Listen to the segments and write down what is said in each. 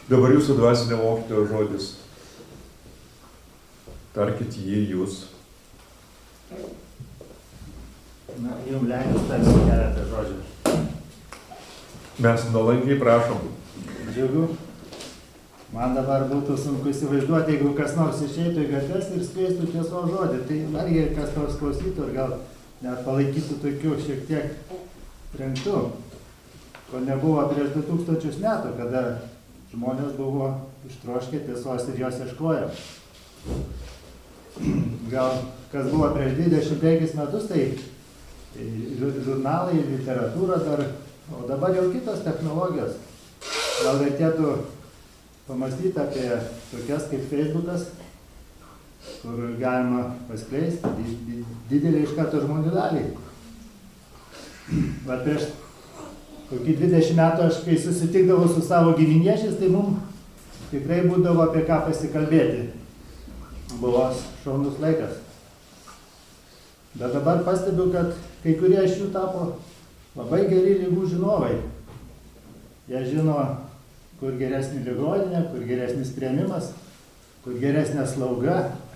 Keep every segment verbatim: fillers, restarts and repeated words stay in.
Dabar jūsų dvasinio mokytojo žodis. Tarkit jį jūs. Na, jums leidus tarsi keletą žodžių. Mes nuolankiai prašom. Džiugu. Man dabar būtų sunku įsivaizduoti, jeigu kas nors išeitų į gatves ir skleistų tiesos žodį. Tai argi kas nors klausytų ir gal net palaikytų tokių šiek tiek trenktų, ko nebuvo prieš du tūkstančius metų, kada žmonės buvo ištroškę tiesos ir jos ieškojo. Gal kas buvo prieš dvidešimt penkis metus, tai žurnalai, literatūra dar, o dabar jau kitos technologijos. Gal reikėtų pamastyti apie tokias kaip Facebookas, kur galima paskleisti didelį iš karto žmonių dalį. Va prieš kokį dvidešimt metų aš, kai susitikdavau su savo giminiečiais, tai mums tikrai būdavo apie ką pasikalbėti. Buvo šaunus laikas. Bet dabar pastebiu, kad kai kurie iš jų tapo labai geri ligų žinovai. Jie žino, kur geresnė ligoninė, kur geresnis priėmimas, kur geresnė slauga,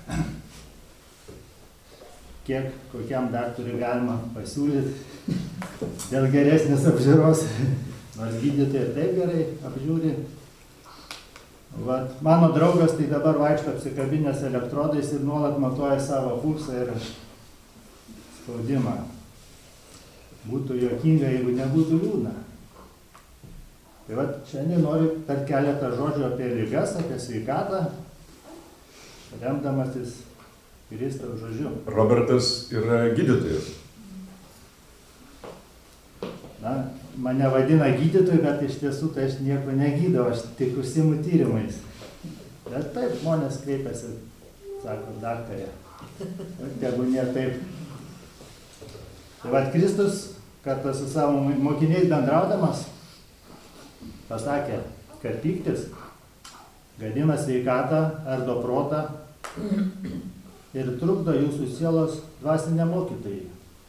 kiek kokiam daktarui galima pasiūlyti dėl geresnės apžiūros, nors gydytojai ir taip gerai apžiūri. Vat, mano draugas tai dabar vaikšto apsikabinęs elektrodais ir nuolat matuoja savo pulsą ir spaudimą. Būtų juokinga, jeigu nebūtų liūdna. Tai vat, šiandien noriu per keletą žodžių apie ligas, apie sveikatą, remdamasis Kristaus žodžiu. Robertas yra gydytojas. Na, mane vadina gydytoju, bet iš tiesų tai aš nieko negydau, aš tik užsiimu tyrimais. Bet taip, žmonės kreipiasi, sako, daktarė. Tegu ne taip. Tai vat, Kristus, kartą su savo mokiniais bendraudamas, pasakė, kad pyktis gadina sveikatą, ardo protą ir trukdo jūsų sielos dvasinę mokytojai.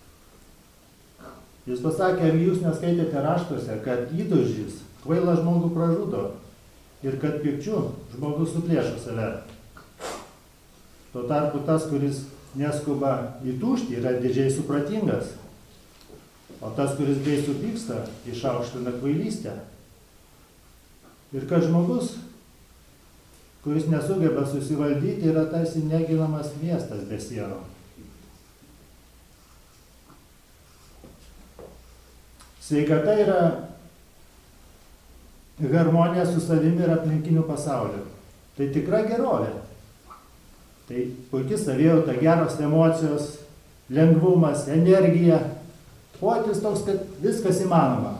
Jis pasakė, ar jūs neskaitėte raštuose, kad įtūžis kvailą žmogų pražudo ir kad pykčiu žmogus suplėšo save. Tuo tarpu tas, kuris neskuba įtūžti, yra didžiai supratingas, o tas, kuris greit supyksta, išaukština kvailystę. Ir kad žmogus, kuris nesugeba susivaldyti, yra tarsi neginamas miestas be sienų. Sveikata yra harmonija su savimi ir aplinkiniu pasauliu. Tai tikra gerovė. Tai puikiai savijauta, geros emocijos, lengvumas, energija. Pojūtis toks, kad viskas įmanoma.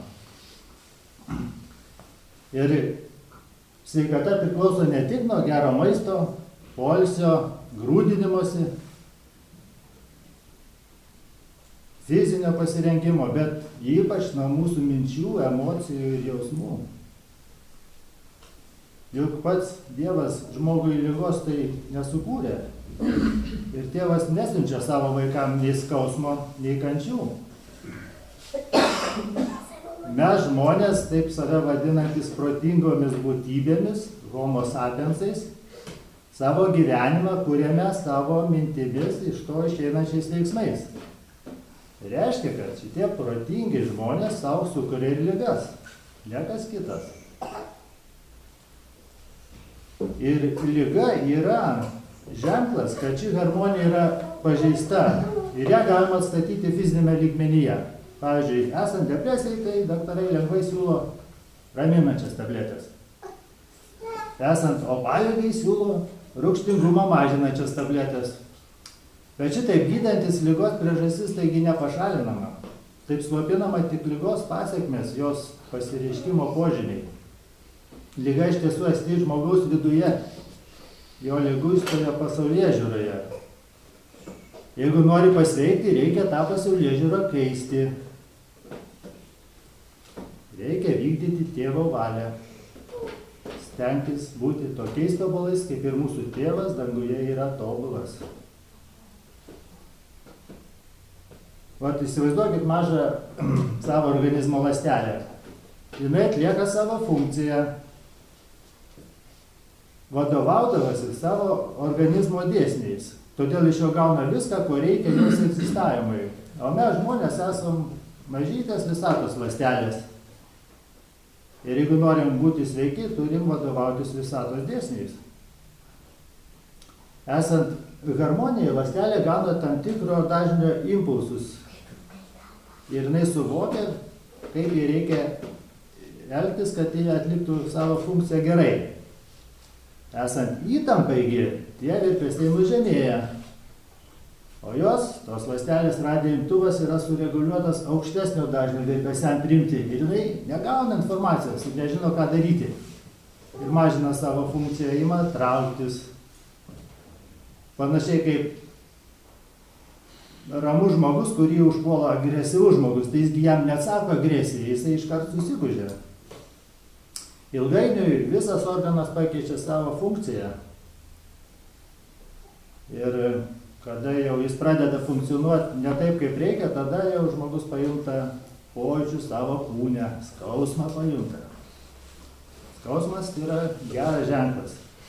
Ir sveikata priklauso ne tik nuo gero maisto, poilsio, grūdinimosi, fizinio pasirengimo, bet ypač nuo mūsų minčių, emocijų ir jausmų. Juk pats Dievas žmogui ligos tai nesukūrė. Ir tėvas nesiunčia savo vaikam nei skausmo, nei kančių. Mes žmonės, taip save vadinantis protingomis būtybėmis, homo sapiensais, savo gyvenimą kuriame savo mintimis iš to išeinančiais veiksmais. Reiškia, kad šitie protingi žmonės savo sukuria ir ligas, ne kas kitas. Ir liga yra ženklas, kad ši harmonija yra pažeista ir ją galima atstatyti fizinėme lygmenyje. Pavyzdžiui, esant depresijai, tai daktarai lengvai siūlo raminančias tabletės. Esant opaligai siūlo rūgštingumą mažinančias tabletės. Bet šitaip gydantis ligos priežastis taigi nepašalinama. Taip slopinama tik ligos pasekmės, jos pasireiškimo požymiai. Liga iš tiesų esti žmogaus viduje, jo liguistoje pasaulėžiūroje. Jeigu nori pasveikti, reikia tą pasaulėžiūrą keisti. Reikia vykdyti tėvo valią. Stengtis būti tokiais tobulais, kaip ir mūsų tėvas danguje yra tobulas. Vat įsivaizduokit mažą savo organizmo ląstelę. Jinai atlieka savo funkciją. vadovaudavosi savo organizmo dėsniais. Todėl iš jo gauna viską, ko reikia jos egzistavimui. O mes žmonės esam mažytės visatos ląstelės. Ir jeigu norim būti sveiki, turim vadovautis visatos dėsniais. Esant harmonijai, ląstelė gauna tam tikro dažnio impulsus. Ir jinai suvokia, kaip jai reikia elgtis, kad jie atliktų savo funkciją gerai. Esant įtampai, tie virpesiai nužemėja. O jos, tos ląstelės radijo imtuvas yra sureguliuotas aukštesnio dažnio virpesiam priimti. Ir jinai negauna informacijos ir nežino, ką daryti. Ir mažina savo funkciją, ima trauktis. Panašiai kaip ramus žmogus, kurį užpuola agresyvus žmogus, tai jisgi jam neatsako agresijai, jisai iškart susigužė. Ilgainiui visas organas pakeičia savo funkciją. Ir kada jau jis pradeda funkcionuoti ne taip, kaip reikia, tada jau žmogus pajunta pojūčių savo kūne, skausmą pajunta. Skausmas yra geras ženklas.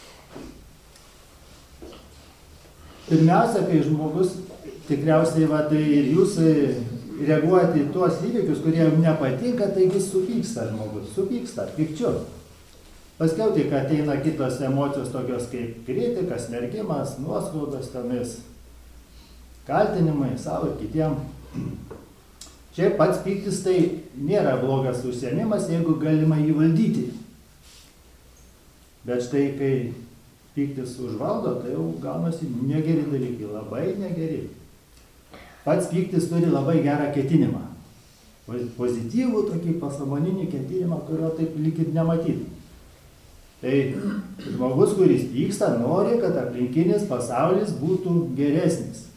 Pirmiausia, kai žmogus, tikriausiai va, tai ir jūs reaguojate į tuos įvykius, kurie jam nepatinka, taigi supyksta žmogus, supyksta, pykčiu. Paskiau tik ateina kitos emocijos tokios kaip kritika, smerkimas, nuoskaudos tomis, kaltinimai savo ir kitiem. Čia pats pyktis tai nėra blogas užsiėmimas, jeigu galima jį valdyti. Bet štai, kai pyktis užvaldo, tai jau gaunasi negeri dalykai, labai negeri. Pats pyktis turi labai gerą ketinimą. Pozityvų tokį pasąmoninį ketinimą, kurio taip lyg ir nematyti. Tai žmogus, kuris pyksta, nori, kad aplinkinis pasaulis būtų geresnis.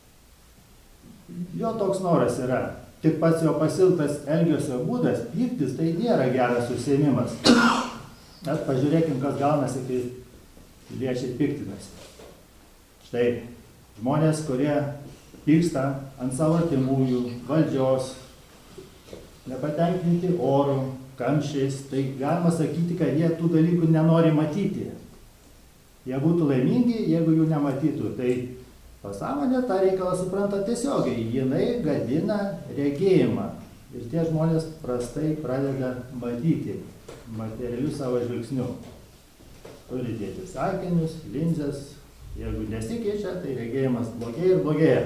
Jo toks noras yra. Tik pats jo pasiltas elgesio būdas, pyktis, tai nėra geras užsiėmimas. Mes pažiūrėkim, kas gaunasi, kai piliečiai piktinasi. Štai žmonės, kurie pyksta ant savo artimųjų, valdžios, nepatenkinti orų, kamščiais, tai galima sakyti, kad jie tų dalykų nenori matyti. Jie būtų laimingi, jeigu jų nematytų. Tai pasąmonė tą reikalą supranta tiesiogiai. Jinai gadina regėjimą. Ir tie žmonės prastai pradeda matyti materialių savo žvilgsnių. Turi dėti akinius, linzes. Jeigu nesikeičia, tai regėjimas blogėja ir blogėja.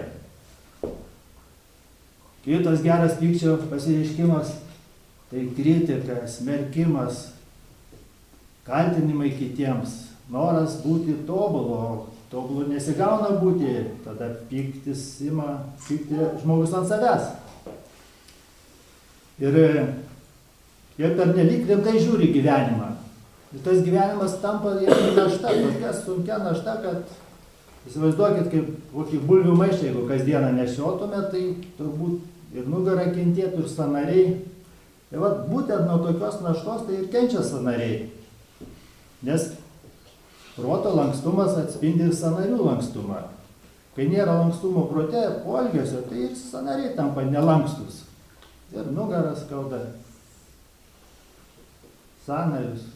Kitas geras pykčio pasireiškimas tai kritika, smerkimas, kaltinimai kitiems, noras būti tobulo, tobulu nesigauna būti, tada pyktis ima, pykti žmogus ant savęs. Ir jie pernelyg rimtai žiūri gyvenimą. Ir tas gyvenimas tampa jiems našta, tokia sunkia našta, kad įsivaizduokit, kaip kokį bulvių maišą, jeigu kasdieną nešiotume, tai turbūt ir nugarą kentėtų, ir sąnariai. Tai vat, būtent nuo tokios naštos tai ir kenčia sąnariai. Nes proto lankstumas atspindi ir sąnarių lankstumą. Kai nėra lankstumo prote, poelgesio, tai ir sąnariai tampa nelankstus. Ir nugaras skauda, sąnarius.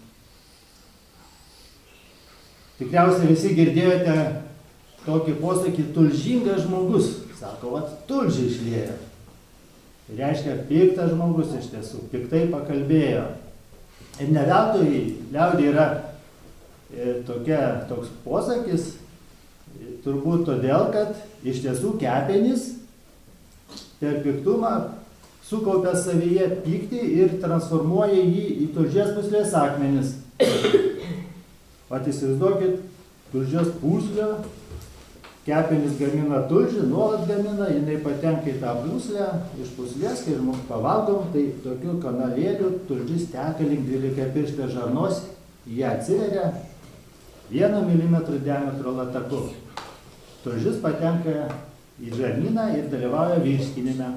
Tikriausiai visi girdėjote tokį posakį tulžingas žmogus. Sako, vat tulžį išlieja. Reiškia, piktas žmogus iš tiesų, piktai pakalbėjo. Ir ne veltui liaudė yra e, tokia, toks posakis, e, turbūt todėl, kad iš tiesų kepenys per piktumą sukaupia savyje pyktį ir transformuoja jį į tulžies pūslės akmenis. Vat įsivaizduokit, tulžies pūslę, kepenys gamina tulžį, nuolat gamina, jinai patenka į tą pūslę, iš pūslės, kai žmogus pavalgom, tai tokiu kanalėliu tulžis teka link dvylikapirštės žarnos, jie atsiveria vieno milimetro diametro lataku. Tulžis patenka į žarnyną ir dalyvauja virškinime.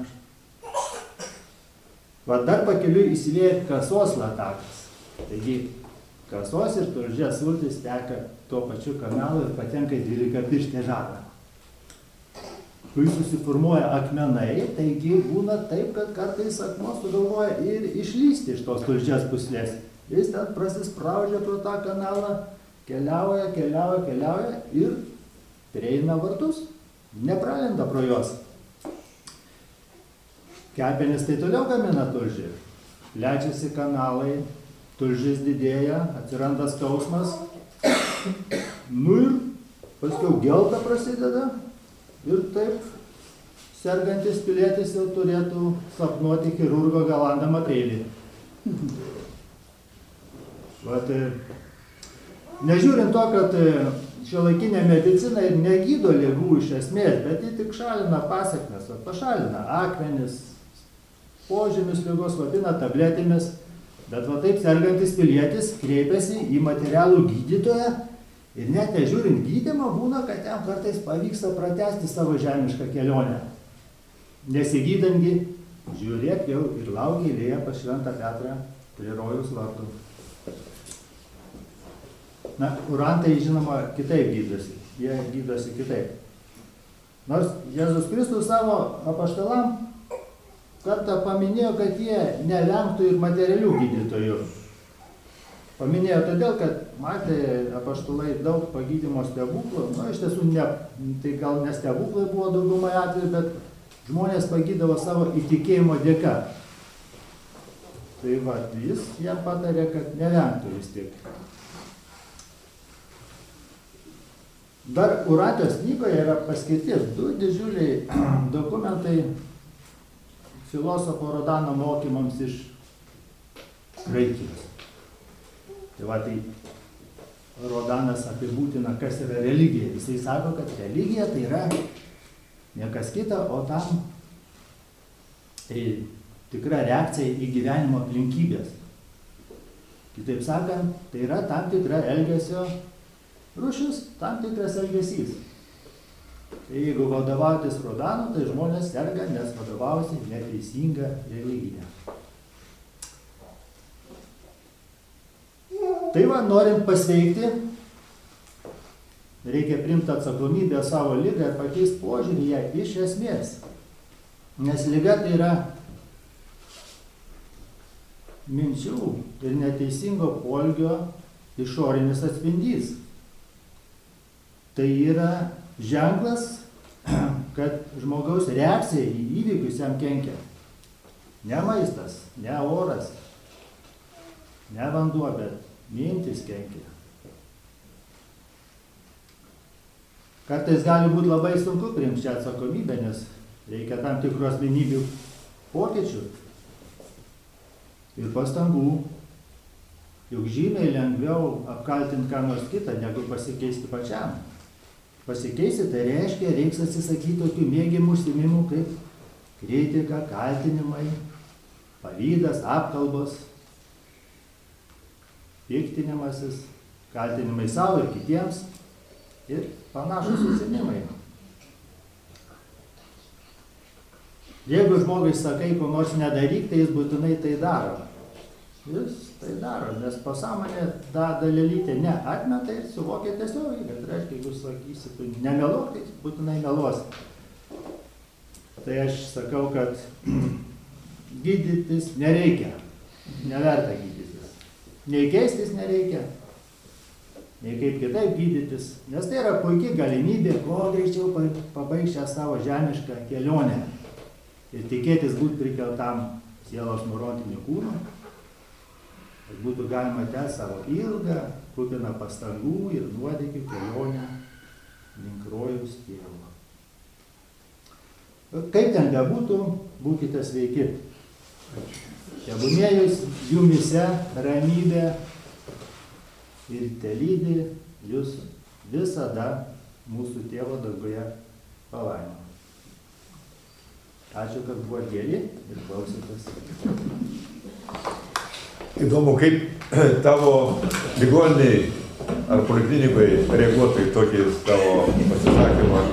Va dar pakeliui įsilieja kasos latakas. Taigi, kasos ir tulžies sultys teka tuo pačiu kanalu ir patenka į dvylikapirštę žarną. Kai susiformuoja akmenai, taigi būna taip, kad kartais akmuo sugalvoja ir išlysti iš tos tulžies pūslės. Jis ten prasispraudžia pro tą kanalą keliauja, keliauja, keliauja ir prieina vartus, nepralenda pro juos. Kepenys tai toliau gamina tulžį. Plečiasi kanalai, tulžis didėja, atsiranda skausmas. Nu ir paskiau gelta prasideda ir taip sergantis pilietis jau turėtų sapnuoti chirurgo galandamą peilį. Vat, nežiūrint to, kad šiuolaikinė medicina ir negydo ligų iš esmės, bet ji tik šalina pasekmes, pašalina akmenis, požymius ligos vadina tabletėmis, bet va taip sergantis pilietis kreipiasi į materialų gydytoją ir net nežiūrint gydymą būna, kad jam kartais pavyksta pratęsti savo žemišką kelionę. Nesigydangi, žiūrėk jau ir laukia eilėje pas Šventą Petrą prie rojaus vartų. Na, urantai, žinoma, kitaip gydosi. Jie gydosi kitaip. Nors Jėzus Kristus savo apaštalam kartą paminėjo, kad jie nevengtų ir materialių gydytojų. Paminėjo todėl, kad matė apaštalai daug pagydymo stebuklų. Nu, iš tiesų, ne, tai gal ne stebuklai buvo daugumai atveju, bet žmonės pagydavo savo įtikėjimo dėka. Tai va, jis jam patarė, kad nevengtų vis tik. Dar Uratijos knygoje yra paskirti du didžiuliai dokumentai filosofo Rodano mokymams iš Graikijos. Tai va, tai Rodanas apibūdina, kas yra religija. Jisai sako, kad religija tai yra ne kas kita, o tam tai tikra reakcija į gyvenimo aplinkybės. Kitaip sakant, tai yra tam tikra elgesio rūšis, tam tikras elgesys. Tai jeigu vadovautis Rodanu, tai žmonės serga, nes vadovausi neteisinga religija. Tai va, norint pasveikti, reikia priimti atsakomybę savo ligą ir pakeisti požiūrį ją iš esmės. Nes liga tai yra minčių ir neteisingo poelgio išorinis atspindys. Tai yra ženklas, kad žmogaus reakcija į įvykius jam kenkia. Ne maistas, ne oras, ne vanduo, bet mintis kenkia. Kartais gali būti labai sunku priimti šią atsakomybę, nes reikia tam tikrų asmenybių pokyčių ir pastangų. Juk žymiai lengviau apkaltinti ką nors kitą, negu pasikeisti pačiam. Pasikeisti, tai reiškia, reiks atsisakyti tokių mėgiamų užsiėmimų kaip kritika, kaltinimai, pavydas, apkalbos, piktinimasis, kaltinimai savo ir kitiems ir panašūs užsiėmimai. Jeigu žmogui sakai, ko nors nedaryk, tai jis būtinai tai daro. Jis tai daro, nes pasąmonė tą dalelytę ne atmeta ir suvokia tiesiog, kad reiškia, jeigu sakysi, tu nemeluok, tai būtinai meluos. Tai aš sakau, kad gydytis nereikia, neverta gydytis. Nei keistis nereikia, nei kaip kitaip gydytis, nes tai yra puikiai galimybė, kuo greičiau pabaigti šią savo žemišką kelionę ir tikėtis būti prikeltam sielos nurodinių kūnų. Kad būtų galima tęsti savo ilgą, kupiną pastangų ir nuotykių kelionę link rojaus tėvo. Kaip ten bebūtų, būkite sveiki. Tebūnėjus jumyse ramybė ir telydi jūs visada mūsų tėvo danguje palaima. Ačiū, kad buvo geri ir klausėtės. Įdomu, kaip tavo ligoniniai ar poliklinikoje reaguotų į tokį tavo pasisakymą.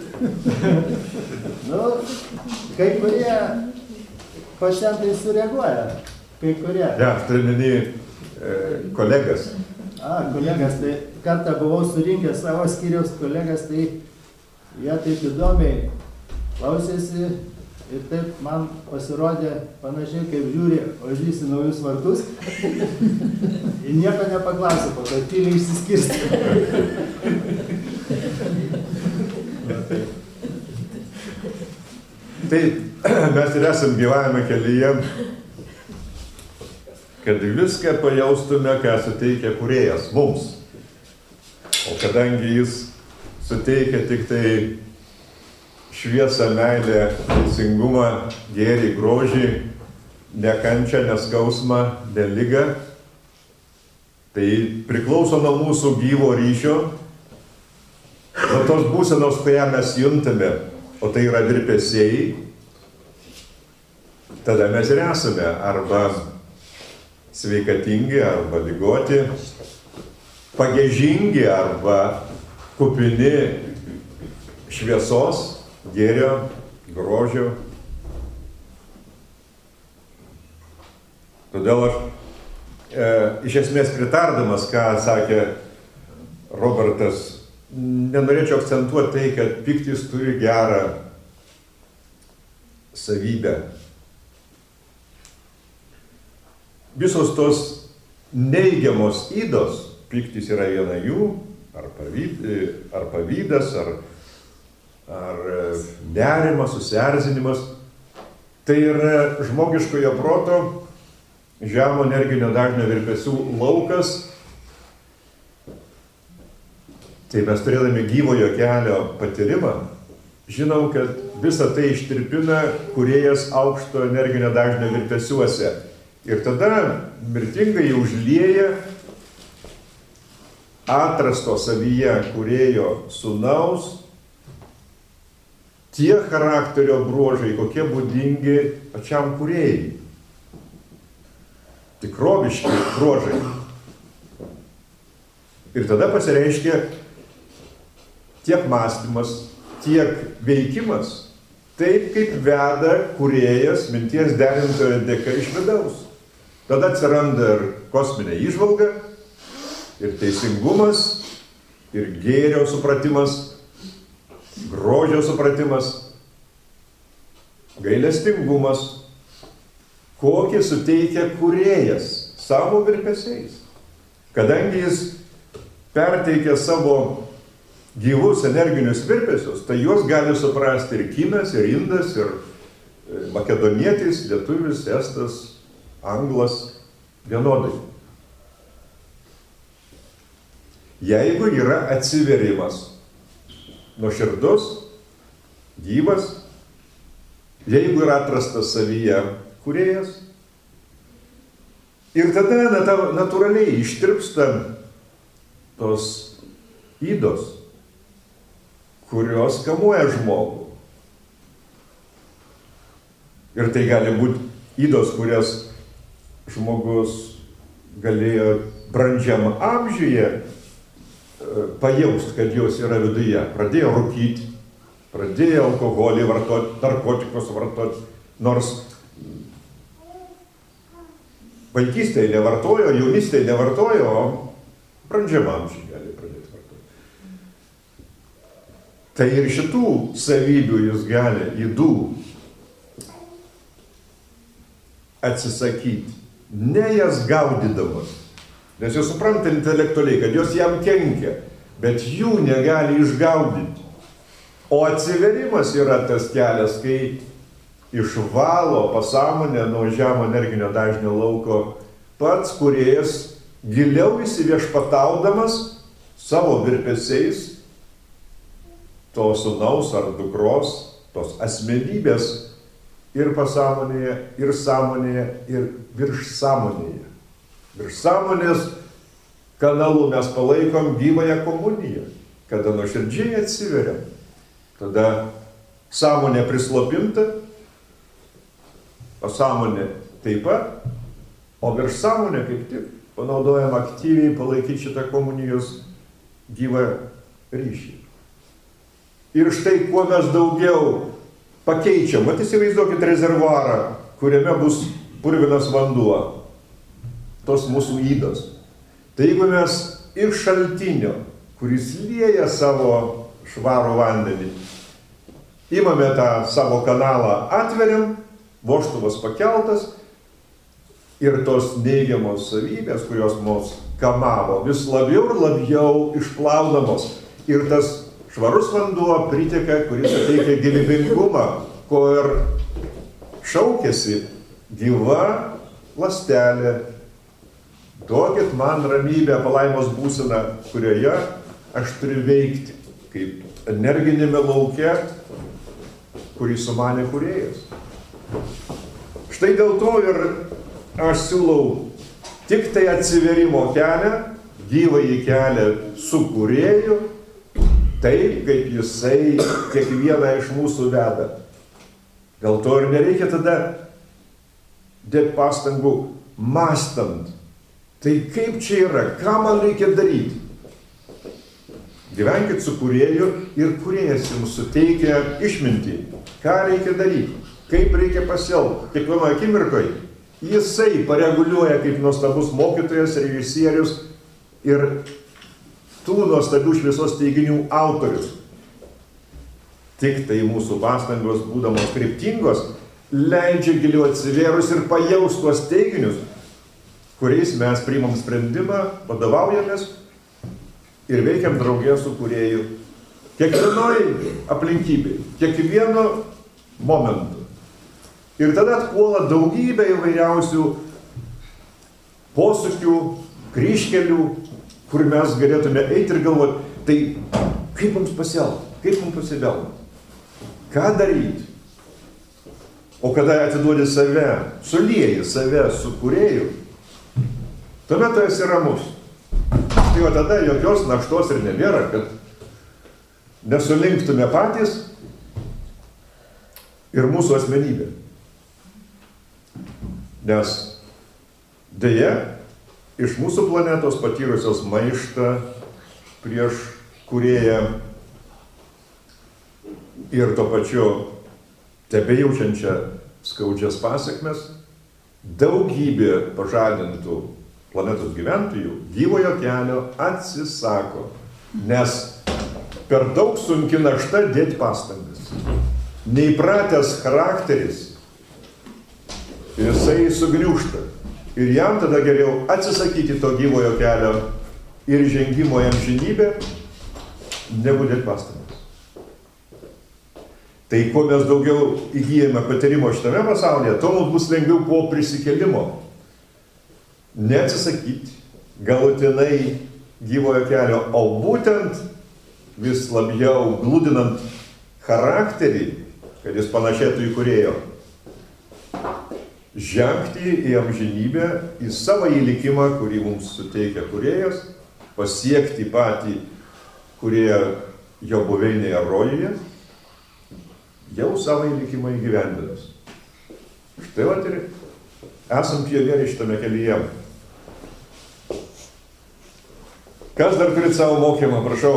Nu, kai kurie pacientai sureaguoja, kai kurie. Ne, aš turiu omeny e, kolegas. A, kolegas, tai kartą buvau surinkęs savo skyriaus kolegas, tai jie taip įdomiai klausėsi ir taip man pasirodė panašiai, kaip žiūri ožys į naujus vartus. Ir nieko nepaklausė, po to tyliai išsiskirstė. Tai mes ir esam gyvavime kelyje, kad viską pajaustume, ką suteikia kūrėjas mums. O kadangi jis suteikia tik tai šviesą, meilę, teisingumą, gėrį, grožį, nekančią, neskausmą, neligą, tai priklauso nuo mūsų gyvo ryšio, nuo tos būsenos, kurią mes juntame, o tai yra virpesiai, tada mes ir esame arba sveikatingi, arba ligoti, pagiežingi, arba kupini šviesos, gėrio, grožio. Todėl aš e, iš esmės pritardamas, ką sakė Robertas, nenorėčiau akcentuoti tai, kad pyktis turi gerą savybę. Visos tos neigiamos ydos, pyktis yra viena jų, ar, pavyd, ar pavydas, ar, ar nerimas, susierzinimas, tai yra žmogiškojo proto žemo energinio dažnio virpesių laukas. Tai mes turėdami gyvojo kelio patyrimą, žinom, kad visą tai ištirpina kūrėjas aukšto energinio dažnio virpesiuose. Ir tada mirtingai užlieja atrasto savyje kūrėjo sūnaus tie charakterio bruožai, kokie būdingi pačiam kūrėjai. Tikroviški bruožai. Ir tada pasireiškia tiek mąstymas, tiek veikimas, taip kaip veda kūrėjas minties derintojo dėka iš vidaus. Tada atsiranda ir kosminė įžvalga, ir teisingumas, ir gėrio supratimas, grožio supratimas, gailestingumas, kokį suteikia kūrėjas savo virpesiais. Kadangi jis perteikia savo gyvus energinius virpesius, tai juos gali suprasti ir kinas, ir indas, ir makedonietis, lietuvis, estas, anglas vienodai. Jeigu yra atsiverimas, nuoširdus, gyvas, jeigu yra atrastas savyje kūrėjas, ir tada natūraliai ištirpsta tos ydos, kurios kamuoja žmogų. Ir tai gali būti ydos, kurias žmogus galėjo brandžiam amžiuje pajaust, kad jos yra viduje. Pradėjo rūkyti, pradėjo alkoholį vartoti, narkotikus vartoti, nors vaikystėje nevartojo, jaunystėje nevartojo, o brandžiam amžiuje gali pradėti vartoti. Tai ir šitų savybių jis gali, ydų, atsisakyti, ne jas gaudydamas, nes jūs supranta intelektualiai, kad jos jam kenkia, bet jų negali išgaudyti. O atsiverimas yra tas kelias, kai išvalo pasąmonę nuo žemo energinio dažnio lauko pats kūrėjas, giliau įsiviešpataudamas savo virpesiais to sūnaus ar dukros, tos asmenybės ir pasąmonėje, ir sąmonėje, ir virš sąmonėje. Virš sąmonės kanalų mes palaikom gyvąją komuniją, kada nuoširdžiai atsiveriam. Tada sąmonė prislopinta, pasąmonė taip pat, o virš sąmonė kaip tik panaudojam aktyviai palaikyti šitą komunijos gyvą ryšį. Ir štai kuo mes daugiau pakeičiam, mat įsivaizduokit rezervuarą, kuriame bus purvinas vanduo, tos mūsų ydos. Tai jeigu mes iš šaltinio, kuris lieja savo švarų vandenį, Imame tą savo kanalą, atveriam, vožtuvas pakeltas ir tos neigiamos savybės, kurios mus kamavo, vis labiau ir labiau išplaunamos. Ir tas švarus vanduo priteka, kuris suteikia gyvybingumą, ko ir šaukėsi gyva ląstelė. Duokit man ramybę, palaimos būseną, kurioje aš turiu veikti, kaip energinėme lauke, kurį sumanė kūrėjas. Štai dėl to ir aš siūlau tik tai atsiverimo kelią, gyvąjį kelią su kūrėju, taip, kaip jisai kiekvieną iš mūsų veda. Dėl to ir nereikia tada dėti pastangų mąstant. Tai kaip čia yra, ką man reikia daryti? Gyvenkit su kūrėju ir kūrėjas jums suteikia išmintį. Ką reikia daryti, kaip reikia pasielgti. Kiekvienoje akimirkoje jisai pareguliuoja kaip nuostabus mokytojas, režisierius ir tų nuostabių šviesos teiginių autorius. Tik tai mūsų pastangos, būdamos kryptingos, leidžia giliau atsivėrus ir pajaus tuos teiginius, kuriais mes priimam sprendimą, vadovaujamės ir veikiam draugė su kūrėju. Kiekvienoj aplinkybėj, kiekvieno momentu. Ir tada atpuola daugybė įvairiausių posūkių, kryžkelių, kur mes galėtume eiti ir galvoti, tai kaip mums pasielgti, kaip mums pasibelgti, ką daryti. O kada atiduodi save, sulieji save su kūrėju, tuomet tu esi ramus. Tai o tada jokios naštos ir nebėra, kad nesulinktume patys ir mūsų asmenybė. Nes deja, iš mūsų planetos patyrusios maištą prieš kūrėją ir to pačiu tebejaučiančią skaudžias pasekmes, daugybė pažadintų planetos gyventojų gyvojo kelio atsisako, nes per daug sunki našta dėti pastangas. Neįpratęs charakteris, jisai sugniūžta. Ir jam tada geriau atsisakyti to gyvojo kelio ir žengimo į amžinybę, negu dėti pastangas. Tai kuo mes daugiau įgyjame patyrimo šitame pasaulyje, tuo mums bus lengviau po prisikėlimo. Neatsisakyti galutinai gyvojo kelio, o būtent vis labiau glūdinant charakterį, kad jis panašėtų į kūrėjo, žengti į amžinybę, į savo įlikimą, kurį mums suteikia kūrėjas, pasiekti patį kūrėją jo buveinėje rojuje, jau savo įlikimą įgyvendinęs. Štai vat ir esam pionieriai šitame kelyje. Kas dar turit savo mokymą, prašau?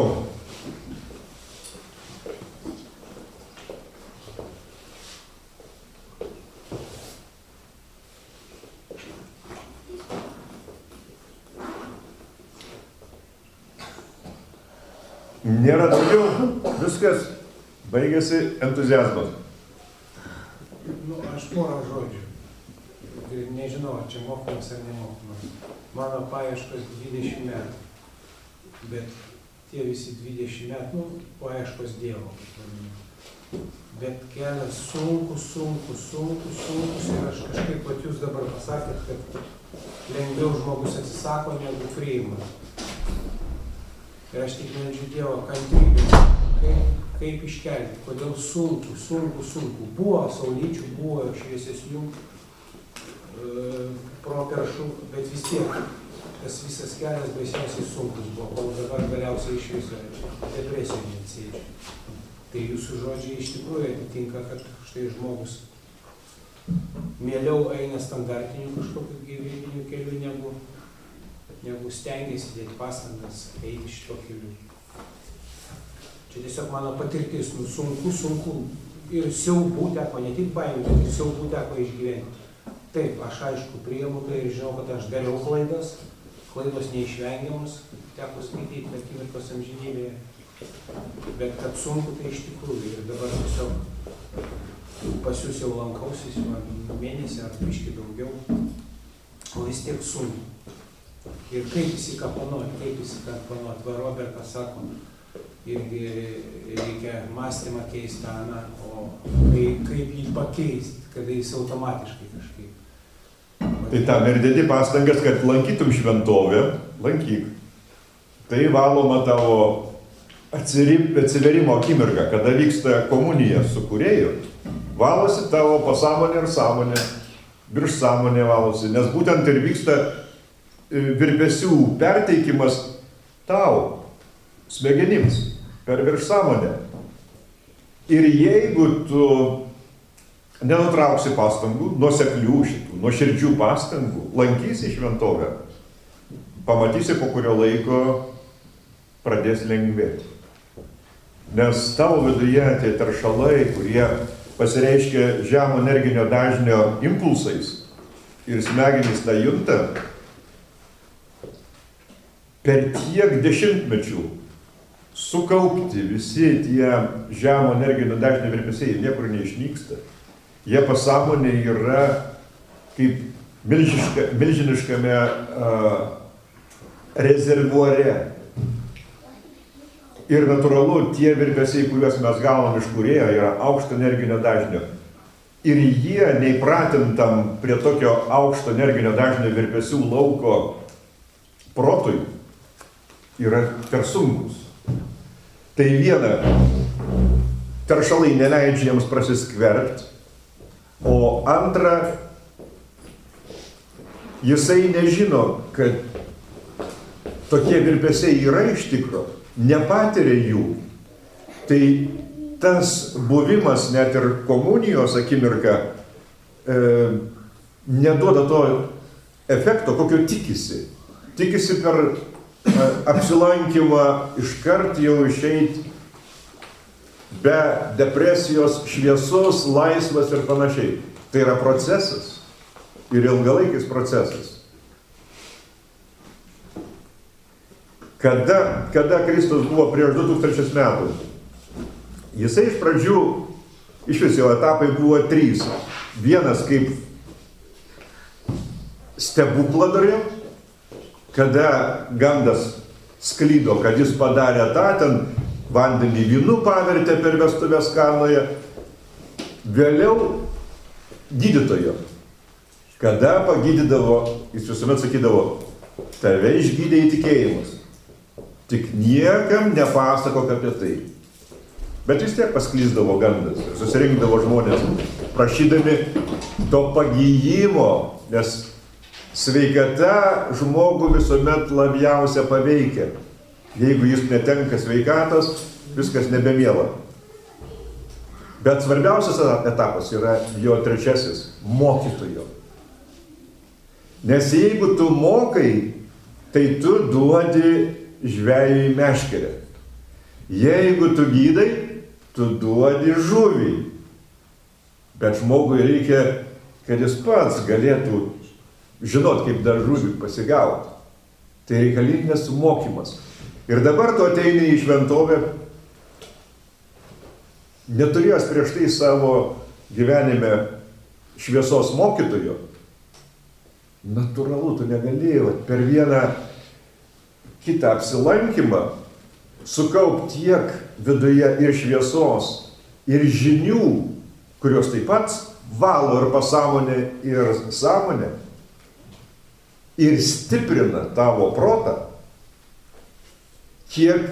Nėra daugiau, viskas, baigėsi entuziazmas. Nu, aš porą žodžių. Ir nežinau, ar čia mokymas ar nemokymas. Mano paieškos dvidešimt metų. Bet tie visi dvidešimt metų, nu, paieškos Dievo. Bet kelias sunkus, sunkus, sunkus, sunkus. Ir aš kažkaip, pat jūs dabar pasakėt, kad lengviau žmogus atsisako, negu priima. Ir aš tik meldžiu Dievo kantrybės, kaip, kaip iškelti, kodėl sunku, sunku, sunku. Buvo saulyčių, buvo šviesesnių e, properšų, bet vis tiek tas visas kelias baisiausiai sunkus buvo, kol dabar galiausiai iš viso depresijų neatsėdžiu. Tai jūsų žodžiai iš tikrųjų atitinka, kad štai žmogus mieliau eina standartiniu kažkokiu gyvybiniu keliu, negu negu stengiasi dėti pastangas eiti šito keliu. Čia tiesiog mano patirtis, nu sunku, sunku. Ir siaubų teko, ne tik baimė, bet ir siaubų teko išgyventi. Taip, aš aišku priimu tai ir žinau, kad aš dariau klaidas, klaidos neišvengiamus, teko skaityti akimirkos amžinybėje. Bet kad sunku, tai iš tikrųjų. Ir dabar tiesiog pas jūs jau lankausi mėnesį ar biškį daugiau, o vis tiek sunku. Ir kaip įsikapanot, kaip įsikapanot, va Robertas sako, irgi reikia mąstymą keisti, na, o kaip, kaip jį pakeisti, kada jis automatiškai kažkaip. Tai tam ir dedi pastangas, kad lankytum šventovę, lankyk. Tai valoma tavo atsiverimo akimirka, kada vyksta komunija su kūrėju, valosi tavo pasąmonė ir sąmonė, virš sąmonė valosi, nes būtent ir vyksta virpesių perteikimas tau, smegenims, per virš sąmonę. Ir jeigu tu nenutrauksi pastangų, nuoseklių šitų, nuoširdžių pastangų, lankysi šventovę, pamatysi po kurio laiko pradės lengvėti. Nes tavo viduje tie teršalai, kurie pasireiškia žemo energinio dažnio impulsais ir smegenys tą junta, per tiek dešimtmečių sukaupti visi tie žemo energinio dažnio virpesiai niekur neišnyksta. Jie pasąmonė yra kaip milžiniška, milžiniškame uh, rezervuare. Ir natūralu, tie virpesiai, kuriuos mes gaunam iš kūrėjo, yra aukšto energinio dažnio. Ir jie, neįpratintam prie tokio aukšto energinio dažnio virpesių lauko protui, yra per sunkus. Tai viena, teršalai neleidžia jiems prasiskverbt, o antra, jisai nežino, kad tokie virpesiai yra iš tikro, nepatiria jų. Tai tas buvimas net ir komunijos akimirka e, neduoda to efekto, kokio tikisi. Tikisi per e, apsilankymą iškart jau išeit be depresijos, šviesos, laisvas ir panašiai. Tai yra procesas ir ilgalaikis procesas. Kada, kada Kristus buvo prieš du tūkstančius metų, jisai iš pradžių, iš vis jo etapai buvo trys. Vienas kaip stebukladarė, kada gandas sklydo, kad jis padarė tą, ten vandenį vynu pavertė per vestuvės Kanoje. Vėliau gydytojo, kada pagydydavo, jis visuomet sakydavo, tave išgydė įtikėjimas. Tik niekam nepasakok apie tai. Bet vis tiek pasklisdavo gandas ir susirinkdavo žmonės, prašydami to pagyjimo, nes sveikata žmogų visuomet labiausia paveikia. Jeigu jis netenka sveikatos, viskas nebemiela. Bet svarbiausias etapas yra jo trečiasis – mokytojo. Nes jeigu tu mokai, tai tu duodi žvejui meškerę. Jeigu tu gydai, tu duodi žuvį. Bet žmogui reikia, kad jis pats galėtų žinot, kaip dar žuvį pasigauti. Tai reikalingas mokymas. Ir dabar tu ateini į šventovę, neturėjęs prieš tai savo gyvenime šviesos mokytojo. Natūralu, tu negalėjai per vieną kitą apsilankymą sukaupt tiek viduje ir šviesos, ir žinių, kurios taip pat valo ir pasąmonę, ir sąmonę, ir stiprina tavo protą, kiek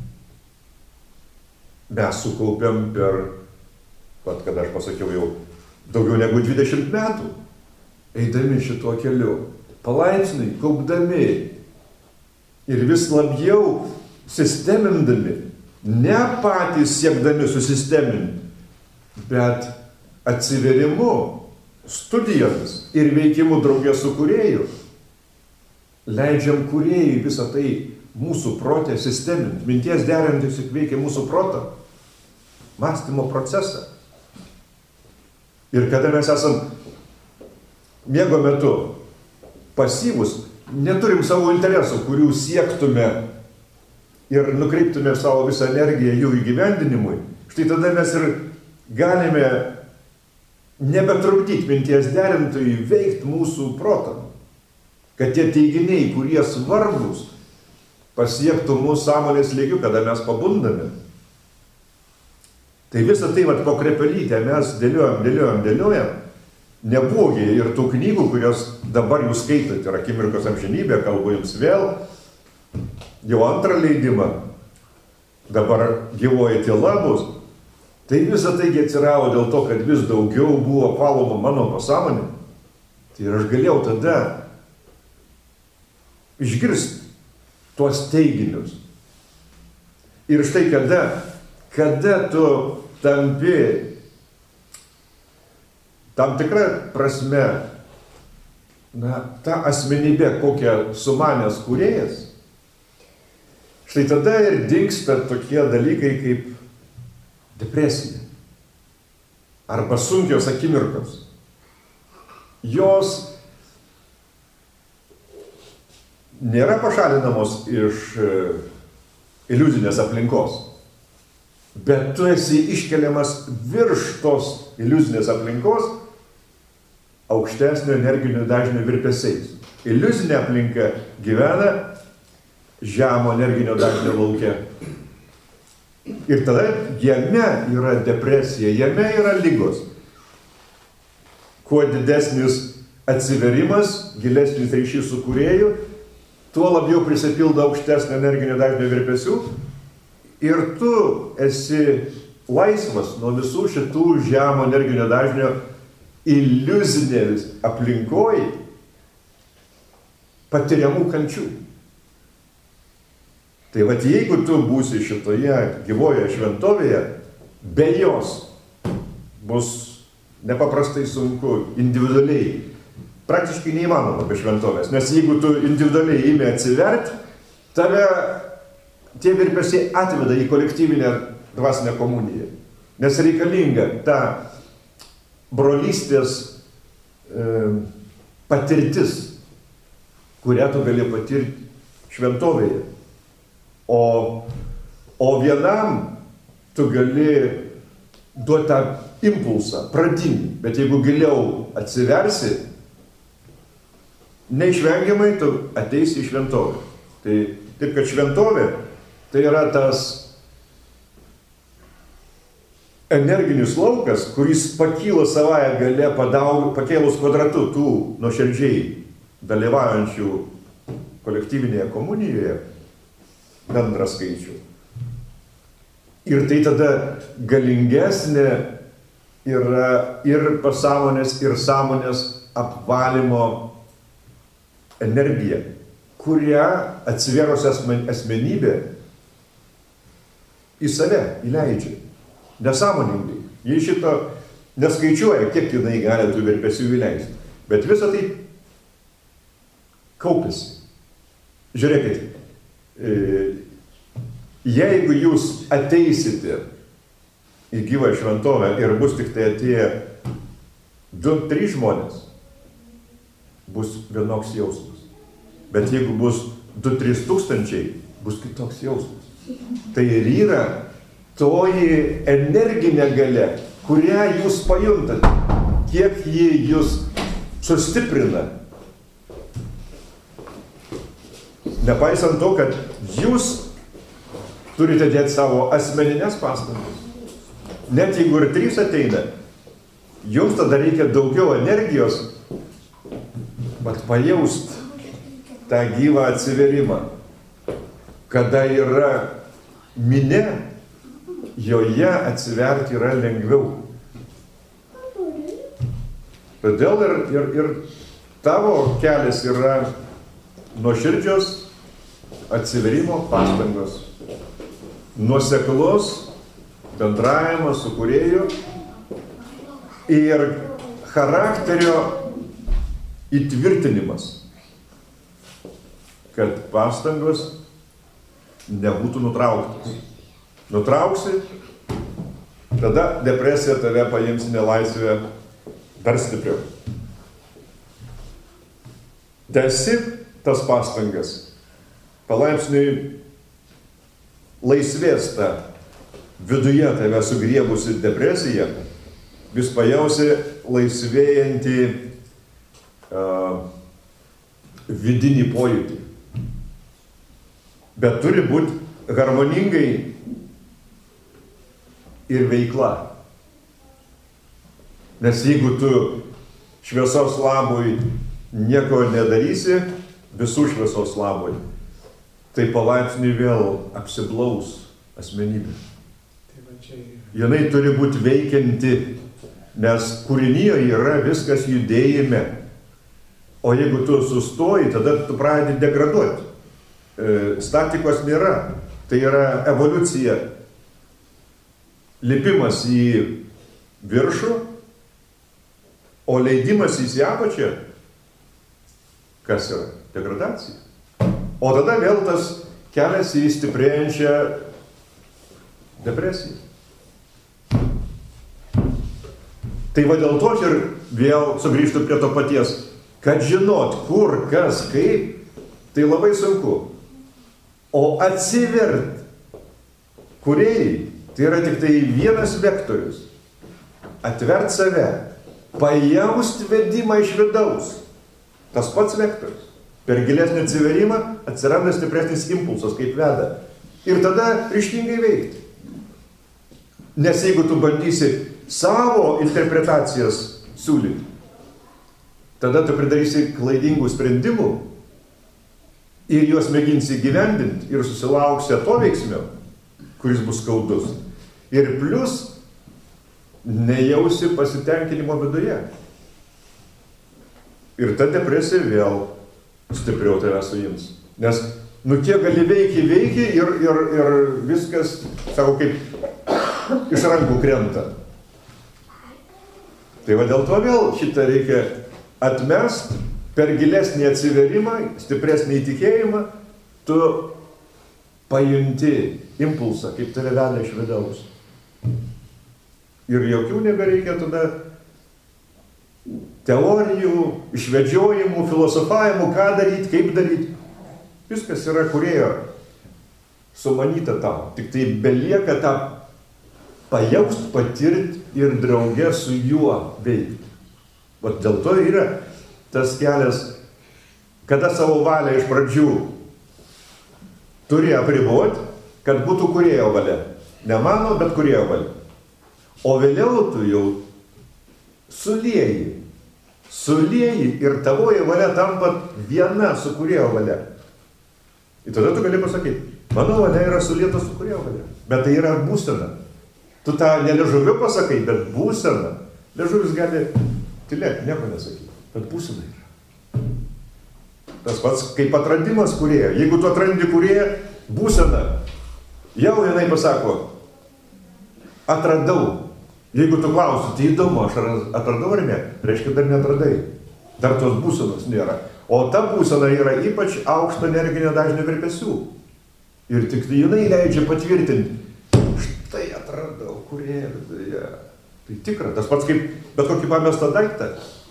mes sukaupėm per, pat kada aš pasakiau jau, daugiau negu dvidešimt metų, eidami šituo keliu, palaipsniui kaupdami, ir vis labiau sistemindami, ne patys siekdami susisteminti, bet atsiverimu, studijomis ir veikimu draugė su kūrėju, leidžiam kūrėjui visą tai mūsų protę sisteminti. Minties derintis veikia mūsų protą, mąstymo procesą. Ir kada mes esam miego metu pasyvus, neturim savo interesų, kurių siektume ir nukreiptume savo visą energiją jų įgyvendinimui, štai tada mes ir galime nebetrukdyti minties derintojui veikti mūsų protą, kad tie teiginiai, kurie svarbus, pasiektų mūsų sąmonės lygių, kada mes pabundame. Tai visą tai, vat, po krepelytę mes dėliojam, dėliojam, dėliojam. Nebuvogi ir tų knygų, kurios dabar jūs skaitot, ir Akimirkos amžinybė, kalbu jums vėl, jau antrą leidimą, dabar Gyvoji tyla bus. Tai visą taigi atsirado dėl to, kad vis daugiau buvo apvaloma mano pasąmonė. Tai ir aš galėjau tada išgirsti tuos teiginius. Ir štai kada, kada tu tampi tam tikrą prasme, na, ta asmenybė, kokią sumanęs kūrėjas, štai tada ir dingsta tokie dalykai kaip depresija arba sunkios akimirkos. Jos nėra pašalinamos iš iliuzinės aplinkos, bet tu esi iškeliamas virš tos iliuzinės aplinkos aukštesnio energinio dažnio virpesiais. Iliuzinė aplinka gyvena žemo energinio dažnio lauke. Ir tada jame yra depresija, jame yra ligos. Kuo didesnis atsiverimas, gilesnis ryšys su kūrėju, tuo labiau prisipildo aukštesnio energinio dažnio virpesių ir tu esi laisvas nuo visų šitų žemo energinio dažnio iliuzinės aplinkoj patiriamų kančių. Tai vat jeigu tu būsi šitoje gyvoje šventovėje, be jos bus nepaprastai sunku individualiai. Praktiškai neįmanoma be šventovės, nes jeigu tu individualiai imi atsivert, tave tie virpesiai atveda į kolektyvinę dvasinę komuniją. Nes reikalinga ta brolystės e, patirtis, kurią tu gali patirti šventovėje. O, o vienam tu gali duoti tą impulsą, pradinį, bet jeigu giliau atsiversi, neišvengiamai tu ateisi į šventovę. Tai taip, kad šventovė tai yra tas energinis laukas, kuris pakyla savąją gale padaug, pakėlus kvadratu tų nuoširdžiai dalyvaujančių kolektyvinėje komunijoje bendrą skaičių. Ir tai tada galingesnė yra ir pasąmonės, ir sąmonės apvalymo energija, kurią atsivėrus asmenybė į save įleidžia. Nesąmoningai. Jie šito neskaičiuoja, kiek jinai gali tų virpesių įleisti. Bet visą tai kaupiasi. Žiūrėkit, jeigu jūs ateisite į gyvą šventovę ir bus tik tai atėję du, trys žmonės, bus vienoks jausmas. Bet jeigu bus du, trys tūkstančiai, bus kitoks jausmas. Tai ir yra toji energinė galia, kurią jūs pajuntate, kiek ji jūs sustiprina. Nepaisant to, kad jūs turite dėti savo asmeninės pastangas. Net jeigu ir trys ateina, jums tada reikia daugiau energijos, bet pajaust tą gyvą atsiverimą. Kada yra minia, joje atsiverti yra lengviau. Todėl ir, ir, ir tavo kelias yra nuoširdžios atsiverimo pastangos. Nuoseklus bendravimas su kūrėju ir charakterio įtvirtinimas, kad pastangos nebūtų nutrauktos. Nutrauksi, tada depresija tave paims į nelaisvę dar stipriau. Tęsi tas pastangas, palaipsniui laisvės ta viduje tave sugriebusi depresija, vis pajausi laisvėjantį uh, vidinį pojūtį. Bet turi būti harmoningai ir veikla. Nes jeigu tu šviesos labui nieko nedarysi, visų šviesos labui, tai palaipsniui vėl apsiblaus asmenybė. Tai va čia yra. Jinai turi būti veikianti, nes kūrinyje yra viskas judėjime. O jeigu tu sustoji, tada tu pradedi degraduoti. E, statikos nėra. Tai yra evoliucija. Lipimas į viršų, o leidimas į apačią, kas yra? Degradacija. O tada vėl tas kelias į stiprėjančią depresiją. Tai va dėl to ir vėl sugrįžtu prie to paties, kad žinot, kur, kas, kaip, tai labai sunku. O atsivert kūrėjai, tai yra tik tai vienas vektorius. Atvert save, pajaust vedimą iš vidaus. Tas pats vektorius. Per gilesnį atsiverimą atsiranda stipresnis impulsas, kaip veda. Ir tada ryžtingai veikti. Nes jeigu tu bandysi savo interpretacijas siūlyti, tada tu pridarysi klaidingų sprendimų ir juos mėginsi gyvendinti ir susilauksi atoveiksmio, kuris bus skaudus. Ir plus nejausi pasitenkinimo viduje. Ir ta depresija vėl stipriau tave suims. Nes, nu kiek gali veiki, veiki ir, ir, ir viskas, sako, kaip iš rankų krenta. Tai va dėl to vėl šitą reikia atmest, per gilesnį atsiverimą, stipresnį įtikėjimą, tu pajunti impulsą, kaip tave veda iš vidaus. Ir jokių nebereikia tada teorijų, išvedžiojimų, filosofavimų, ką daryti, kaip daryti. Viskas yra kūrėjo sumanyta tau. Tik tai belieka tą pajaust, patirti ir drauge su juo veikti. Vat dėl to yra tas kelias, kada savo valią iš pradžių turi apriboti, kad būtų kūrėjo valia. Ne mano, bet kūrėjo valia. O vėliau tu jau sulieji. Sulieji ir tavoji valia tampa viena su kūrėjo valia. Ir tada tu gali pasakyti, mano valia yra sulieta su kūrėjo valia. Bet tai yra būsena. Tu tą ne liežuviu pasakai, bet būsena. Liežuvis gali tylėti, nieko nesakyti. Bet būsena yra. Tas pats kaip atradimas kūrėjo. Jeigu tu atrandi kūrėją, būsena, jau jinai pasako, atradau. Jeigu tu klausi, tai įdomu, aš atradau ar ne, reiškia dar neatradai. Dar tos būsenos nėra. O ta būsena yra ypač aukšto energinio dažnio virpesių. Ir tik tai jinai leidžia patvirtinti, štai atradau kūrėją viduje. Tai tikra, tas pats kaip bet kokį pamestą daiktą.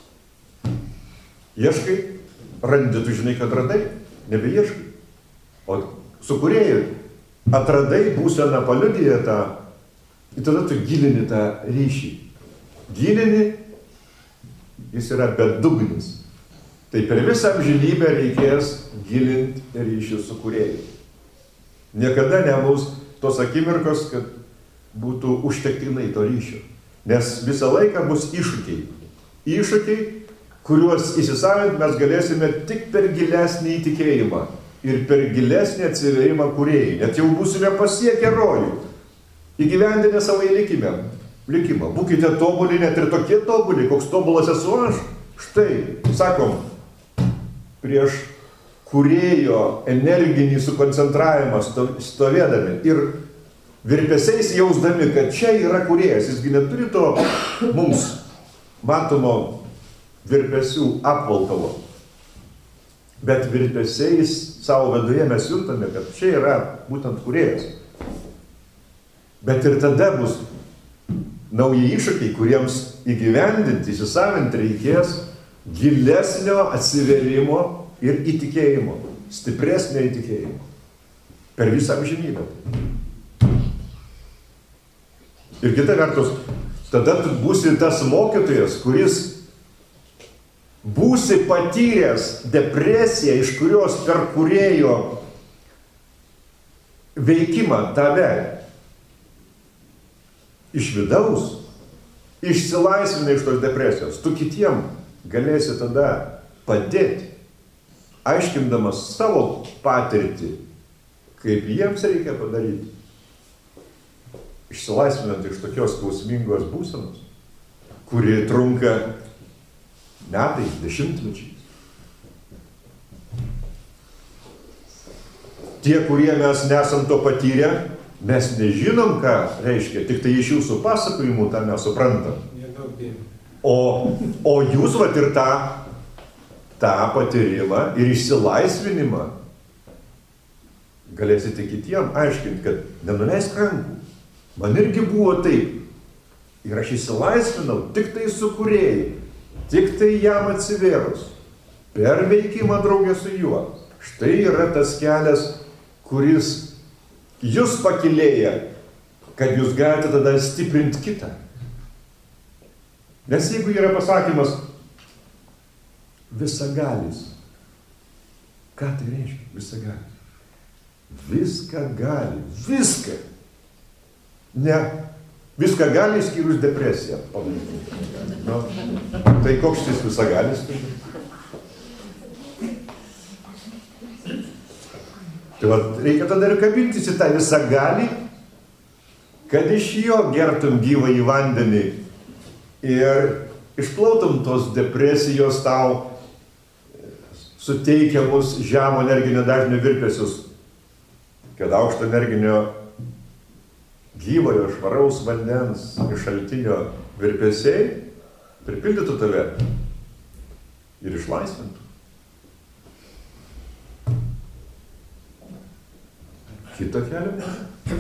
Ieškai, randi, tu žinai, kad radai, nebeieškai. O su kūrėju atradai, būseną paliudija tą, ir tada tu gilini tą ryšį. Gilini, jis yra bedugnis. Tai per visą amžinybę reikės gilinti ryšį su kūrėju. Niekada nebus tos akimirkos, kad būtų užtektinai to ryšio. Nes visą laiką bus iššūkiai. Iššūkiai, kuriuos įsisavint mes galėsime tik per gilesnį įtikėjimą ir per gilesnį atsiverimą kūrėjai. Net jau būsime pasiekę rojų. Įgyvendinę savo likimą. likimą. Būkite tobuli, net ir tokie tobuli, koks tobulas esu aš. Štai, sakom, prieš kūrėjo energinį sukoncentravimą stovėdami ir virpesiais jausdami, kad čia yra kūrėjas. Jisgi neturi to mums matomo virpesių apvalkalo. Bet virpesiais savo viduje mes juntame, kad čia yra būtent kūrėjas. Bet ir tada bus nauji iššūkiai, kuriems įgyvendinti, įsisavinti reikės gilesnio atsiverimo ir įtikėjimo, stipresnio įtikėjimo per visą amžinybę. Ir kita vertus, tada tu būsi tas mokytojas, kuris būsi patyręs depresiją, iš kurios per kūrėjo veikimą tave iš vidaus, išsilaisvinai iš tos depresijos. Tu kitiem galėsi tada padėti, aiškindamas savo patirtį, kaip jiems reikia padaryti. Išsilaisvinant iš tokios skausmingos būsenos, kuri trunka metais, dešimtmečiais. Tie, kurie mes nesam to patyrę, mes nežinom, ką reiškia, tik tai iš jūsų pasakojimų tą mes suprantam. O, o jūs vat ir tą, tą patyrimą ir išsilaisvinimą galėsite kitiem aiškinti, kad nenuleisk rankų. Man irgi buvo taip. Ir aš išsilaisvinau tik tai su kūrėju, tik tai jam atsivėrus, per veikimą draugę su juo. Štai yra tas kelias, kuris jūs pakilėja, kad jūs galite tada stiprinti kitą. Nes jeigu yra pasakymas visagalis, ką tai reiškia visagalis? Viską gali, viską. Ne, viską gali išskyrus depresiją. Nu, tai koks šis visagalis? Tai va, reikia tada ir kabintis į tą visagalį, kad iš jo gertum gyvą į vandenį ir išplautum tos depresijos tau suteikiamus žemo energinio dažnio virpesius, kad aukšto energinio gyvojo švaraus vandens iš šaltinio virpesiai pripildytų tave ir išlaisvintų. Kito kelio nėra.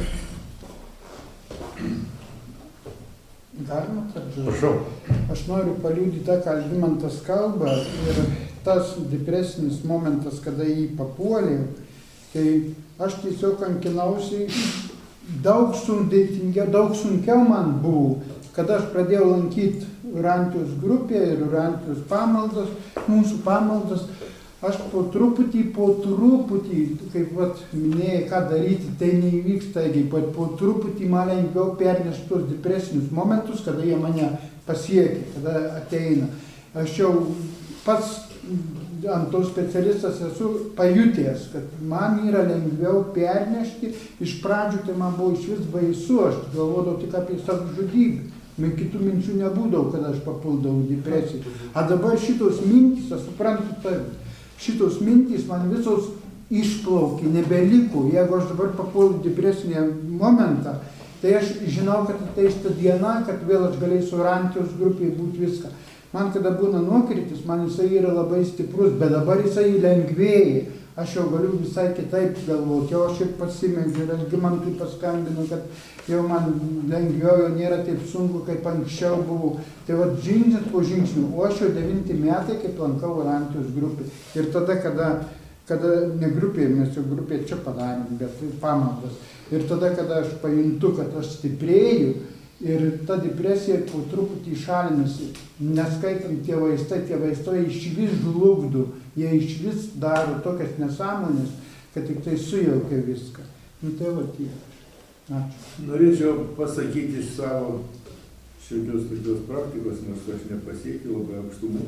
Galima tarp Prašau. Aš noriu paliudyti tą, ką Algimantas kalba, ir tas depresinis momentas, kada jį papuolė, tai aš tiesiog kankinausi, daug sudėtingiau, daug sunkiau man buvo, kada aš pradėjau lankyti Urantijos grupę ir Urantijos pamaldas, mūsų pamaldas. Aš po truputį, po truputį, kaip vat minėjai, ką daryti, tai neįvyks taigi, bet po truputį man lengviau pernešti tos depresinius momentus, kada jie mane pasiekia, kada ateina. Aš jau pats ant tos specialistas esu pajutęs, kad man yra lengviau pernešti. Iš pradžių tai man buvo iš vis baisu, aš galvodavau tik apie savižudybę. Man kitų minčių nebūdavo, kada aš papuldavau depresiją. O dabar šitos mintys, aš suprantu taip. Šitos mintys man visos išplaukė, nebeliko. Jeigu aš dabar papuolu depresinį momentą, tai aš žinau, kad ateis ta diena, kad vėl aš galėsiu Urantijos grupėje būti viską. Man kada būna nuokritis, man jisai yra labai stiprus, bet dabar jisai lengvėja. Aš jau galiu visai kitaip galvoti, o aš ir pasimeldžiu, ir Algimantui paskambinu, kad jau man lengviau, jau nėra taip sunku, kaip anksčiau buvo. Tai va, žingsnis po žingsnių, o aš jau devinti metai, kaip lankau Urantijos grupį. Ir tada, kada, kada ne grupė, mes jau grupė čia padarėm, bet pamaldas. Ir tada, kada aš pajuntu, kad aš stiprėju, ir ta depresija po truputį šalinasi, neskaitant tie vaistai, tie vaistai iš vis žlugdo, jie iš vis daro tokias nesąmonės, kad tik tai sujaukia viską. Nu tai va tiek. Ačiū. Norėčiau pasakyti iš savo šiokios tokios praktikos, nors aš nepasiekiu labai aukštumų,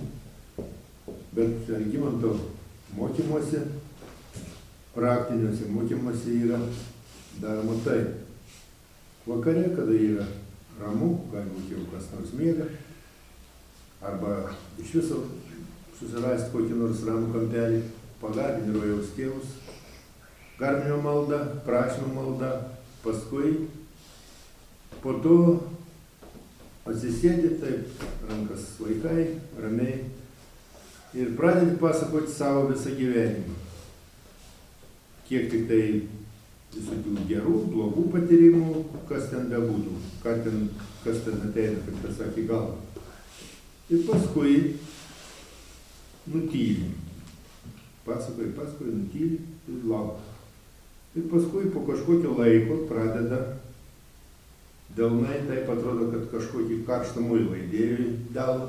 bet Algimanto mokymuose, praktiniuose mokymuose yra daroma tai. Vakare, kada yra ramu, galbūt jau kas nors miega, arba iš viso susirasti kokį nors ramų kampelį, pagarbinti rojaus tėvus, garbinio malda, prašymo malda, paskui po to atsisėdi taip, rankas vaikai, ramiai ir pradedi pasakoti savo visą gyvenimą. Kiek tik tai visokių gerų, blogų patyrimų, kas ten bebūtų, ką ten, kas ten ateina, kaip tas sakė galva. Ir paskui nutyli. Pasakoji, pasakoji, nutyli ir laukia. Ir paskui po kažkokio laiko pradeda delnai taip atrodo, kad kažkokį karštą muilą įdėjo į delną.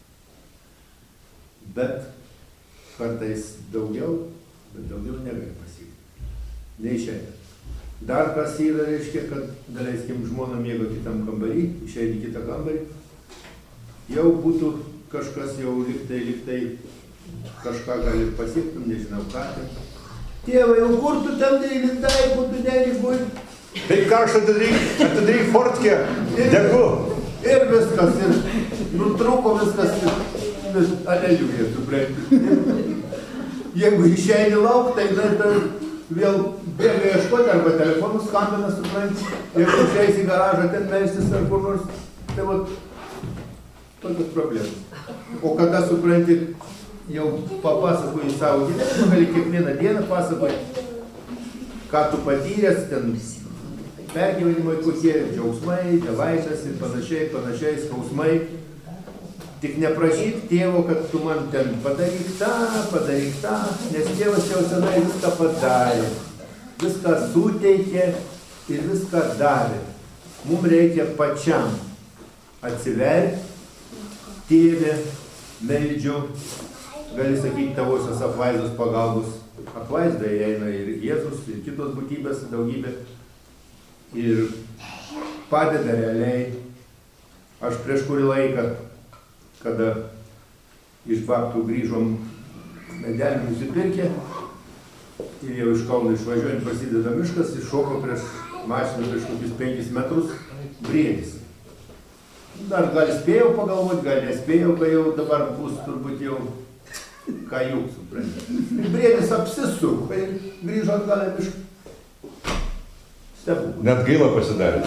Bet kartais daugiau, bet daugiau negali pasiekti. Neišeina. Dar kas yra, reiškia, kad, daleiskim, žmona mėgo kitam kambarį, išeini kitą kambarį, jau būtų kažkas jau liktai, liktai kažką gali pasiektum, nežinau ką ten. Tėvai, jau kur tu ten įlindai, kur tu neribui? Taip karštą atidaryk, atidaryk fortkę, degu. Ir viskas, ir nutrūko viskas, ir aleliuja, supranti. Jeigu išeini lauk, tai na, tai vėl bėga ieškoti arba telefonus skambina, supranti. Jeigu išeisi į garažą, ten melstis ar kur nors, tai vat, tokios problemas. O kada, supranti, jau papasakoji savo gyvenimą, gali kiekvieną dieną pasakoji, ką tu patyręs, ten pergyvenimai kokie, džiaugsmai, tėvaitas ir panašiai, panašiai, skausmai. Tik neprašyk tėvo, kad tu man ten padaryk tą, padaryk tą, nes tėvas jau senai viską padarė, viską suteikė ir viską davė. Mums reikia pačiam atsiverti, tėvė, meldžiu, gali sakyti tavosios apvaizdos pagalbos. Apvaizdai eina ir Jėzus, ir kitos būtybės, daugybė. Ir padeda realiai. Aš prieš kurį laiką, kada iš Babtų grįžom medelį nusipirkę ir jau iš Kauno išvažiuojant prasideda miškas, iššoko prieš mašiną prieš kokius penkis metrus briedis. Dar gal spėjau pagalvoti, gal nespėjau, kai jau dabar bus turbūt jau ką jau supranti. Briedis apsisuko ir grįžo atgal į mišką. Stebu. Net gaila pasidarė.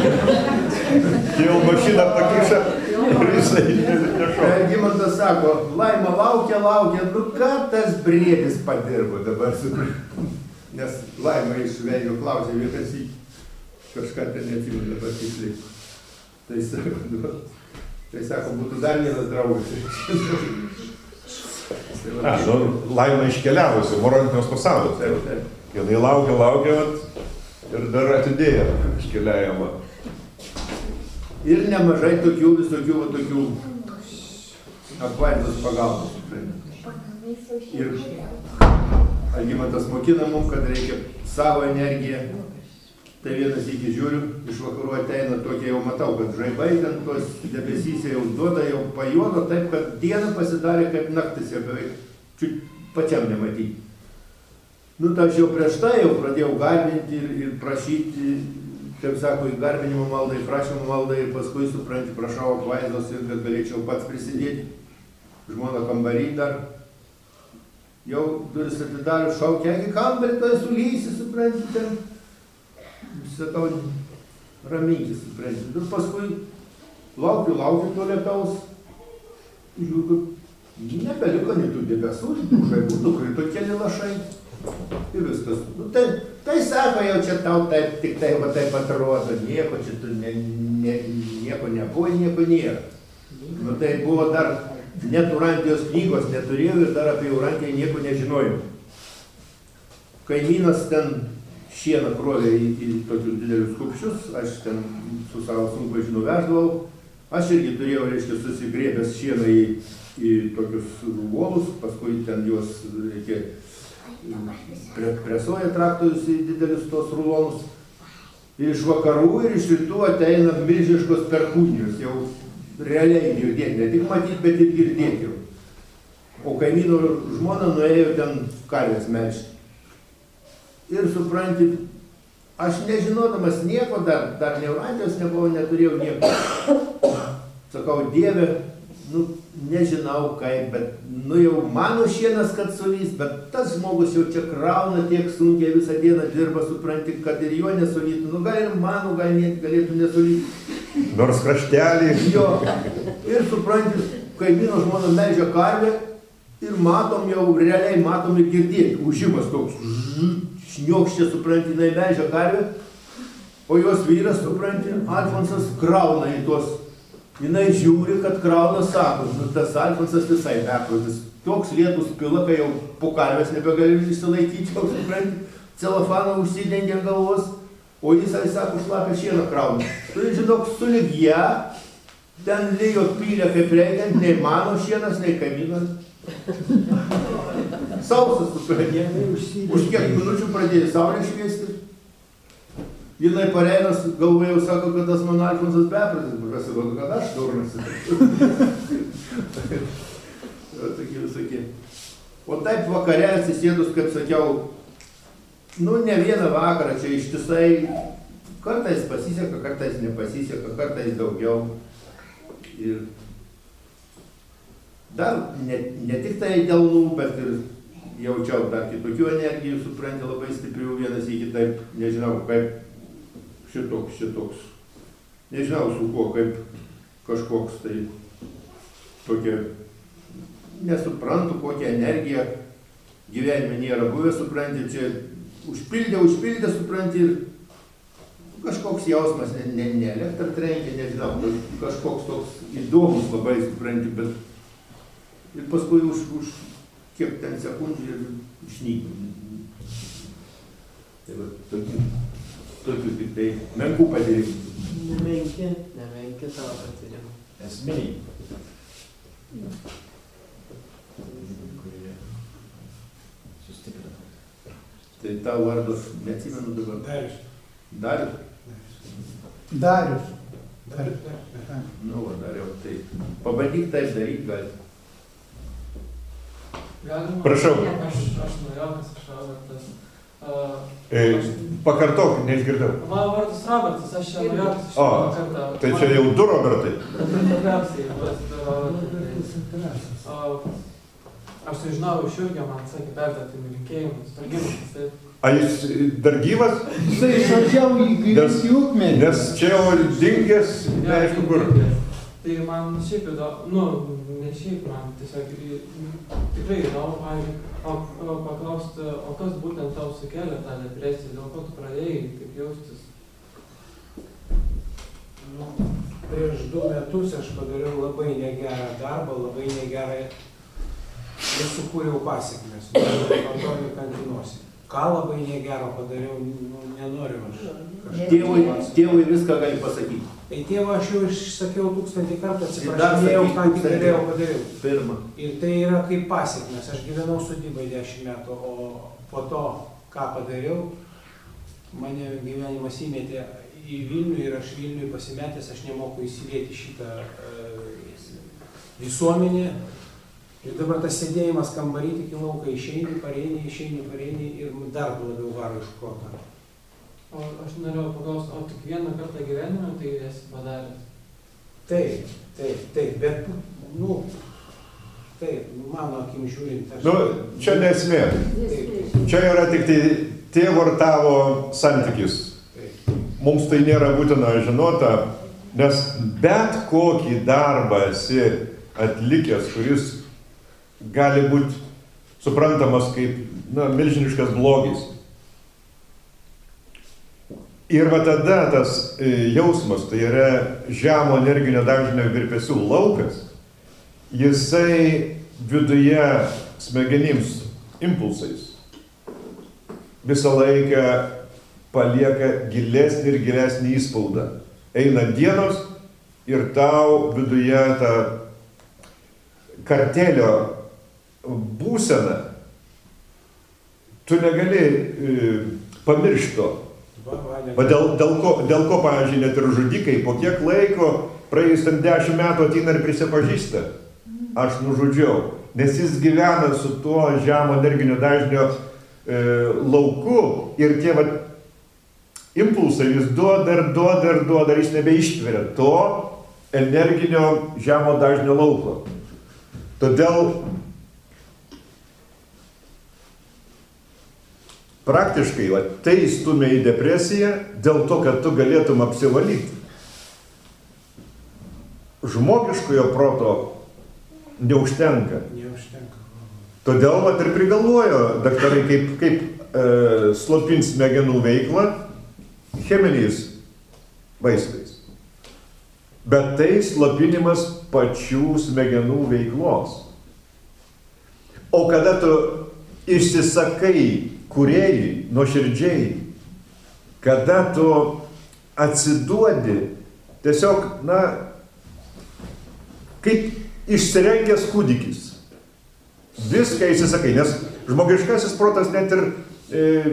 Jau mašina pakiša ir jisai nešo. Gimantas sako, Laima laukia, laukia, nu ką tas briedis padirbo dabar supranti. Nes Laima iš Velnio klausė vienas į kažką ten neatsimenu dabar tiksliai. Tai sako, nu, tai sako, būtų dar vienas draugas. A, nu, Laima iškeliavusi, Morontinos pasaulis. Taip, taip. Jinai laukia, laukia vat, ir dar atidėjo iškeliavimą. Ir nemažai tokių visokių, va, tokių apvaizdos pagalbos. Ir Algimantas mokina mums, kad reikia savo energiją. Tai vienas iki žiūriu, iš vakarų ateina tokie, jau matau, kad žaibai ten tos debesyse jau duoda, jau pajuodo, taip, kad diena pasidarė kaip naktis, jau beveik čiut pačiam nematyti. Nu, tai aš jau prieš tai jau pradėjau garbinti ir, ir prašyti, kaip sako, į garbinimo maldą, į prašymo maldą ir paskui, supranti, prašau apvaizdos ir kad galėčiau pats prisidėti. Žmona kambarį dar. Jau duris atidariu, šaukia, į kambarį, tai sulysi, supranti, ten. Sakau, raminkis, supranti. Ir paskui laukiu, laukiu to lietaus. Žiūriu, nebeliko nei tų debesų, tų žaibų, nukrito keli lašai. Ir viskas. Nu, tai, tai sako, jau čia tau taip, tik tai va taip atrodo, nieko čia tu ne, ne, nieko nebuvo, nieko nėra. Nu, tai buvo dar net Urantijos knygos neturėjau ir dar apie Urantiją nieko nežinojau. Kaimynas ten šieną krovė į, į tokius didelius kupščius, aš ten su savo sunkvežimiu veždavau. Aš irgi turėjau, reiškia, susigrėbęs šieną į, į tokius uolus, paskui ten juos reikia presuoja traktorius į didelius tos rulonus. Ir iš vakarų ir iš rytų ateina milžiškos perkūnijos, jau realiai girdėti, ne tik matyti, bet ir girdėti jau. O kaimyno žmona nuėjo ten karvės melžti. Ir supranti, aš nežinodamas nieko, dar, dar Neurantijos nebuvau, neturėjau nieko. Sakau, Dieve, nu, nežinau kaip, bet, nu, jau mano šienas, kad sulys, bet tas žmogus jau čia krauna tiek sunkiai, visą dieną dirba, supranti, kad ir jo nesulytų. Nu, gal ir mano, gal net galėtų nesulyti. Nors kraštelį. Jo. Ir supranti, kaimyno žmona melžia karvę ir matom jau, realiai matom ir girdėti. Užimas toks, šniokščia, supranti, jinai melžia karvę, o jos vyras, supranti, Alfonsas krauna į tuos. Jinai žiūri, kad krauna, sako, nu, tas Alfonsas visai beprotis. Toks lietus pila, kai jau po karvės nebegali išsilaikyti, jau supranti, celofaną užsidengia galvos. O jisai sako, šlapia šieną krauna. Tu žinok, sulig ją, ten lijo pylė kaip reikiant, nei mano šienas, nei kaimynas. Sausas supranti. Už kiek minučių pradėjo saulė šviesti. Jinai pareinas, galvojau, sako, kad tas mano Alfonsas bepratis, bet pasirodo, kad aš durnas. Tokie visokie. O taip vakare atsisėdus, kaip sakiau, nu, ne vieną vakarą, čia ištisai, kartais pasiseka, kartais nepasiseka, kartais daugiau. Ir dar ne, ne tik tai delnų, bet ir jaučiau dar kitokių energijų, supranti, labai stiprių vienas į kitaip, nežinau, kaip šitoks, šitoks, nežinau su kuo, kaip kažkoks tai tokia, nesuprantu, kokią energiją gyvenime nėra buvę, supranti, čia užpildė, užpildė, supranti, ir kažkoks jausmas, ne, ne, ne elektrą trenkia, nežinau, kažkoks toks įdomus labai, supranti, bet ir paskui už, už kiek ten sekundžių ir išnyko. Tai va, tokių, tokių tik tai menkų patyrimų. Nemenki, nemenki tavo patyrimų. Esminiai. kurie sustiprina. Tai tavo vardas, neatsimenu dabar. Darius. Darius? Darius. Darius, Darius. Nu, va, Dariau, tai pabandyk taip daryti, gal. Galima? Prašau. Aš, aš norėjau, kas aš Robertas. Uh, E, pakartok, neišgirdau. mano vardas Robertas, aš čia norėjau, kas aš O, kartą. Tai čia jau du Robertai. Tikriausiai, bet Robertas. Aš sužinojau iš Jurgio, man sakė, perduoti linkėjimus, targimus, taip. A jis dar gyvas? Jisai išvažiavo į Nes, į Ukmergę. nes čia jau dingęs, neaišku kur. Tai man šiaip įdomu, nu, ne šiaip man, tiesiog į- tikrai įdomu, pavyzdžiui, o, o paklausti, o kas būtent tau sukėlė tą depresiją, dėl ko tu pradėjai taip jaustis? Nu, prieš du metus aš padariau labai negerą darbą, labai negerą ir sukūriau pasiekmes. Nuo to nekantinuosi. Ką labai negero padariau, nu, nenoriu aš. kažkaip Tėvui, pasakoti. tėvui viską gali pasakyti. Tai tėvą aš jau išsakiau tūkstantį kartų, Ir dar atsiprašinėjau, sakyk ką tik tūkstantį. galėjau padariau. Pirma. Ir tai yra kaip pasiekmes. Aš gyvenau sodybai dešimt metų, o po to, ką padariau, mane gyvenimas įmetė į Vilnių ir aš Vilniui pasimetęs, aš nemoku įsilieti šitą uh, visuomenę. Ir dabar tas sėdėjimas kambarį tik į lauką išeini, pareini, išeini, pareini ir dar labiau varo iš proto. O aš norėjau paklausti, o tik vieną kartą gyvenime tai esi padaręs? Taip, taip, taip, bet, nu, taip, mano akim žiūrint, aš... Nu, čia nesmė. Taip, Čia yra tik tai tėvo ir tavo santykis. taip. Mums tai nėra būtina žinota, nes bet kokį darbą esi atlikęs, kuris gali būti suprantamas kaip, na, milžiniškas blogis. Ir va tada tas e, jausmas, tai yra žemo energinio dažnio virpesių laukas, jisai viduje smegenims impulsais visą laiką palieka gilesnį ir gilesnį įspaudą. Eina dienos ir tau viduje ta kartelio būsena, tu negali e, pamiršti to. Va, va, ne- Va dėl, dėl, ko, dėl ko, pavyzdžiui, net ir žudikai po kiek laiko, praėjus ten dešimt metų ateina ir prisipažįsta, aš nužudžiau, nes jis gyvena su tuo žemo energinio dažnio e, lauku ir tie va, impulsai vis duoda ir duoda ir duoda ir jis nebeištveria to energinio žemo dažnio lauko. Todėl praktiškai va, tai stumia į depresiją dėl to, kad tu galėtum apsivalyti. Žmogiškojo proto neužtenka. Neužtenka. Todėl va, ir prigalvojo daktarai, kaip, kaip e, slopins smegenų veiklą cheminiais vaistais. Bet tai slopinimas pačių smegenų veiklos. O kada tu išsisakai kūrėjai, nuoširdžiai, kada tu atsiduodi tiesiog, na, kaip išsirengęs kūdikis. Viską įsisakai, nes žmogiškasis protas net ir e,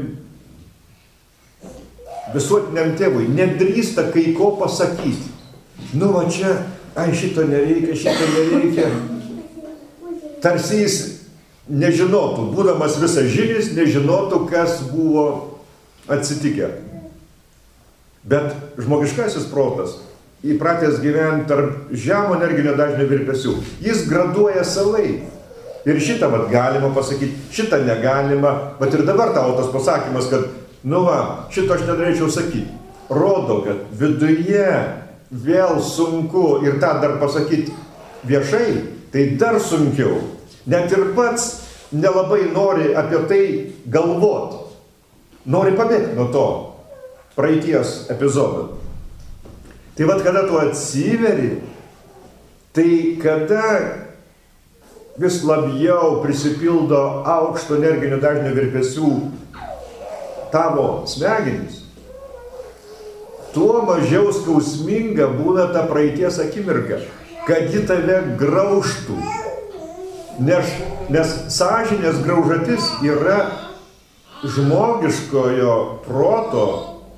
visuotiniam tėvui nedrįsta kai ko pasakyti. Nu, va čia, ai, šito nereikia, šito nereikia. Tarsi jis nežinotų, būdamas visažinis, nežinotų, kas buvo atsitikę. Bet žmogiškasis protas, įpratęs gyventi tarp žemo energinio dažnio virpesių, jis graduoja savai. Ir šitą vat galima pasakyti, šitą negalima. Vat ir dabar tavo tas pasakymas, kad, nu va, šito aš nenorėčiau sakyti. Rodo, kad viduje vėl sunku ir tą dar pasakyti viešai, tai dar sunkiau. Net ir pats nelabai nori apie tai galvoti. Nori pabėgti nuo to praeities epizodo. Tai vat kada tu atsiveri, tai kada vis labiau prisipildo aukšto energinio dažnio virpesių tavo smegenys, tuo mažiau skausminga būna ta praeities akimirka, kad ji tave graužtų. Nes, nes sąžinės graužatis yra žmogiškojo proto,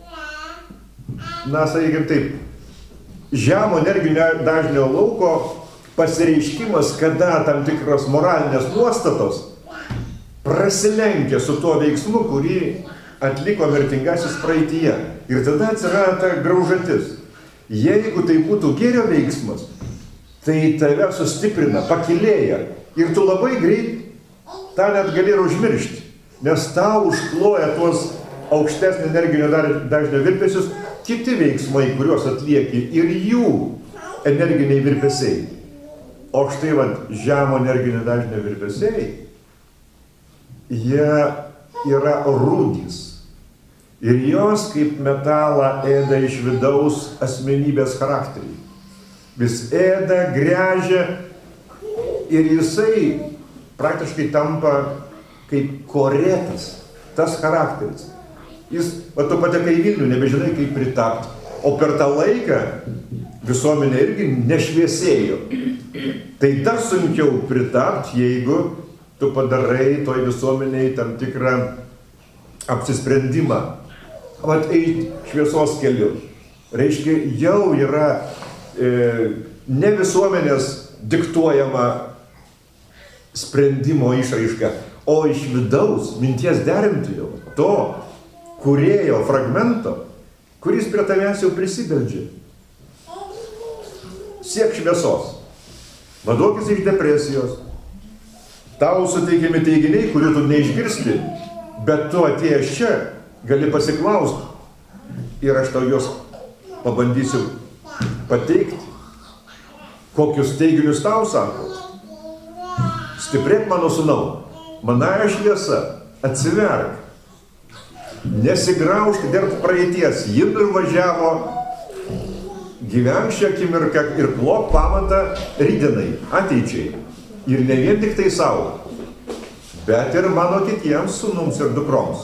na, sakykime taip, žemo energinio dažnio lauko pasireiškimas, kada tam tikros moralinės nuostatos prasilenkia su tuo veiksmu, kurį atliko mirtingasis praeityje. Ir tada atsiranda ta graužatis. Jeigu tai būtų gėrio veiksmas, tai tave sustiprina, pakilėja. Ir tu labai greit tą net gali ir užmiršti, nes tau užkloja tuos aukštesnį energinio dažnio virpesius kiti veiksmai, kuriuos atlieki, ir jų energiniai virpesiai. O štai vat žemo energinio dažnio virpesiai, jie yra rūdys. Ir jos kaip metalą ėda iš vidaus asmenybės charakterį. Vis ėda, gręžia ir jisai praktiškai tampa kaip korėtas, tas charakteris. Jis, va tu patekai į Vilnių, nebežinai kaip pritapti. O per tą laiką visuomenė irgi nešviesėjo. Tai dar sunkiau pritapti, jeigu tu padarai toj visuomeniai tam tikrą apsisprendimą. Vat eiti šviesos keliu. Reiškia, jau yra e, ne visuomenės diktuojama sprendimo išraiška, o iš vidaus minties derintojo, to kūrėjo fragmento, kuris prie tavęs jau prisibeldžia. Siek šviesos. Vaduokis iš depresijos. Tau suteikiami teiginiai, kurių tu neišgirsti, bet tu atėjęs čia gali pasiklausti. Ir aš tau juos pabandysiu pateikti. Kokius teiginius tau sako? Stiprėk mano sūnau, manąja šviesa, atsiverk. Nesigraužk dėl praeities, ji nuvažiavo, gyvenk šią akimirką ir plok pamatą rytdienai, ateičiai. Ir ne vien tik tai savo, bet ir mano kitiems sūnums ir dukroms.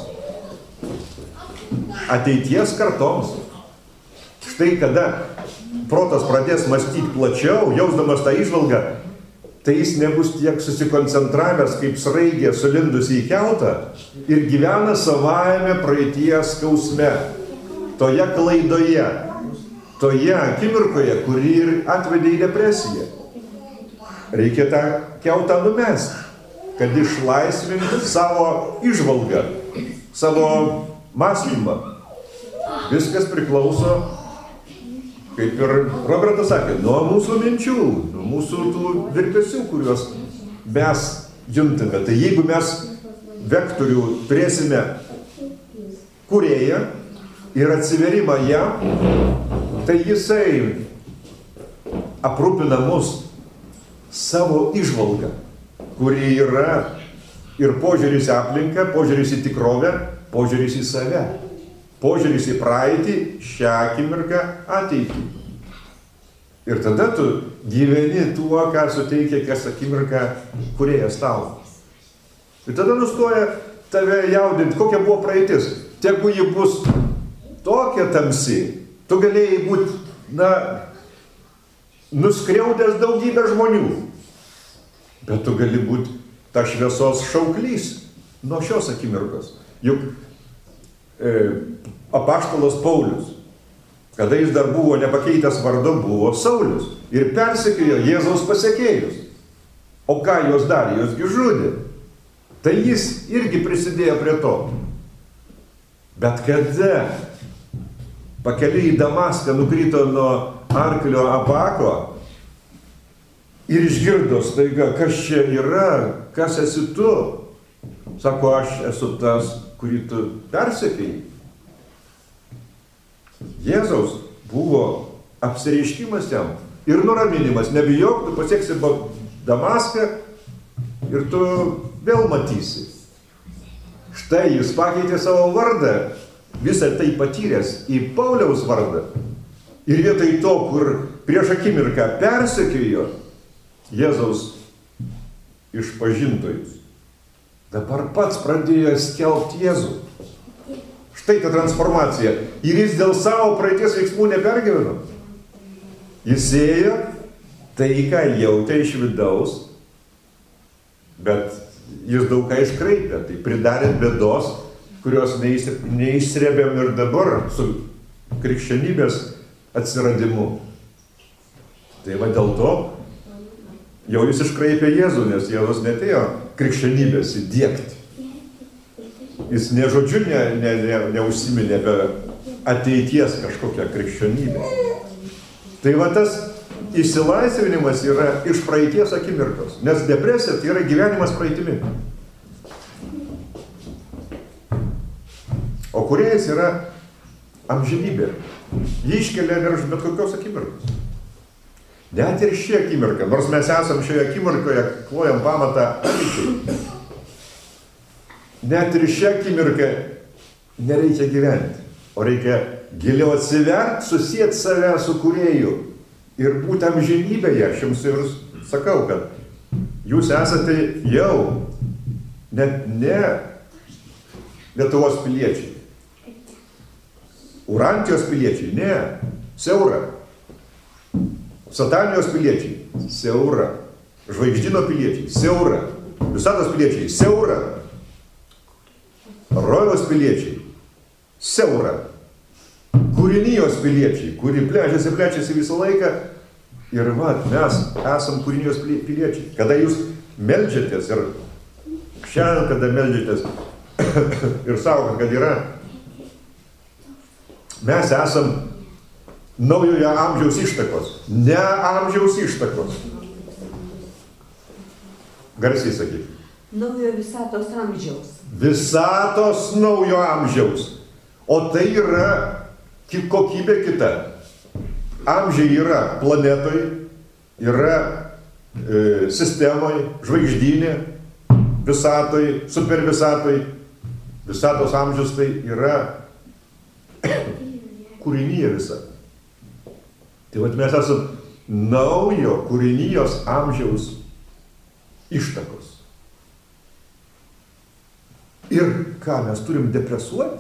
Ateities kartoms. Štai kada protas pradės mąstyti plačiau, jausdamas tą įžvalgą, tai jis nebus tiek susikoncentravęs kaip sraigė sulindusi į kiautą ir gyvena savajame praeities skausme, toje klaidoje, toje akimirkoje, kuri ir atvedė į depresiją. Reikia tą kiautą numesti, kad išlaisvinti savo įžvalgą, savo mąstymą. Viskas priklauso, kaip ir Robertas sakė, nuo mūsų minčių, nuo mūsų tų virpesių, kuriuos mes juntame. Tai jeigu mes vektorių turėsime kūrėją ir atsiverimą jam, tai jisai aprūpina mus savo įžvalgą, kuri yra ir požiūris į aplinką, požiūris į tikrovę, požiūris į save. Požiūris į praeitį, šią akimirką, ateitį. Ir tada tu gyveni tuo, ką suteikia kas akimirką kūrėjas tau. Ir tada nustoja tave jaudinti, kokia buvo praeitis. Tegu ji bus tokia tamsi, tu galėjai būti, na, nuskriaudęs daugybę žmonių, bet tu gali būti ta šviesos šauklys nuo šios akimirkos. Juk e, apaštalas Paulius, kada jis dar buvo nepakeitęs vardo, buvo Saulius ir persekiojo Jėzaus pasekėjus. O ką jos darė? Jos gi žudė. Tai jis irgi prisidėjo prie to. Bet kada pakeliui į Damaską nukrito nuo arklio apako ir išgirdo staiga, kas čia yra, kas esi tu. Sako, aš esu tas, kurį tu persekėjai. Jėzaus buvo apsireiškimas jam ir nuraminimas. Nebijok, tu pasieksi Damaską ir tu vėl matysi. Štai jis pakeitė savo vardą, visą tai patyręs, į Pauliaus vardą. Ir vietoj to, kur prieš akimirką persekiojo Jėzaus išpažintojus, dabar pats pradėjo skelbti Jėzų. Štai ta transformacija. Ir jis dėl savo praeities veiksmų nepergyveno. Jis ėjo tai, ką jautė iš vidaus, bet jis daug ką iškraipė. Tai pridarė bėdos, kurios neišsrėbėm ir dabar su krikščionybės atsiradimu. Tai va dėl to jau jis iškraipė Jėzų, nes Jėzus netėjo krikščionybės įdiegti. Jis ne žodžiu ne, ne, ne, neužsiminė apie ateities kažkokią krikščionybę. Tai va tas išsilaisvinimas yra iš praeities akimirkos, nes depresija tai yra gyvenimas praeitimi. O kūrėjas yra amžinybė. Jį iškelia virš bet kokios akimirkos. Net ir ši akimirka, nors mes esam šioje akimirkoje, klojam pamatą ateičiai. Net ir šią akimirką nereikia gyventi, o reikia giliau atsiverti, susieti save su kūrėju ir būti amžinybėje. Aš jums ir sakau, kad jūs esate jau net ne Lietuvos piliečiai, Urantijos piliečiai, ne, siaura, Satanijos piliečiai, siaura, Žvaigždyno piliečiai, siaura, Visatos piliečiai, siaura, Rojaus piliečiai, siaura, Kūrinijos piliečiai, kuri plečiasi, plečiasi visą laiką. Ir va, mes esam Kūrinijos piliečiai. Kada jūs meldžiatės ir šiandien, kada meldžiatės ir savo, kad yra, mes esam naujojo amžiaus ištakos, ne amžiaus ištakos. Garsiai sakyti. Naujo visatos amžiaus. Visatos naujo amžiaus. O tai yra kokybė kita. Amžiai yra planetoj, yra e, sistemoj, žvaigždynė, visatoj, supervisatoj. Visatos amžius tai yra kūrinija visa. Tai vat mes esam naujo kūrinijos amžiaus ištakos. Ir ką, mes turim depresuoti?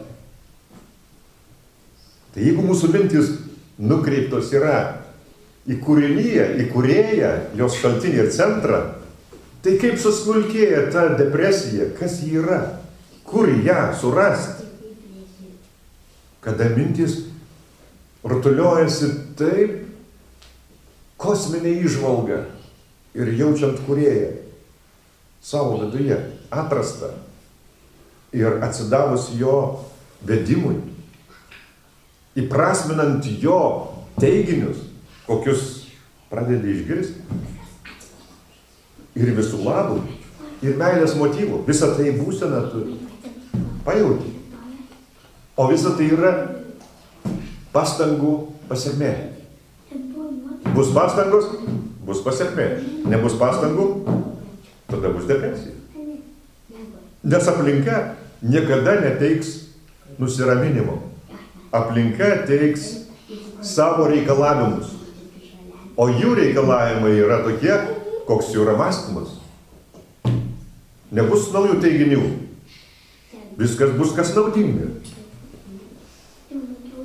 Tai jeigu mūsų mintys nukreiptos yra į kūriniją, į kūrėją, jos šaltinį ir centrą, tai kaip susmulkėja ta depresija, kas ji yra, kur ją surasti? Kada mintys rutuliojasi taip kosminė įžvalga ir jaučiant kūrėją savo viduje, atrastą ir atsidavus jo vedimui, įprasminant jo teiginius, kokius pradedi išgirsti, ir visų labų, ir meilės motyvų. Visą tai būsena tu pajauti. O visa tai yra pastangų pasekmė. Bus pastangos, bus pasekmė. Nebus pastangų, tada bus depresija. Nes aplinka niekada neteiks nusiraminimo. Aplinka teiks savo reikalavimus. O jų reikalavimai yra tokie, koks jų yra mąstymas. Nebus naujų teiginių. Viskas bus kas naudinga.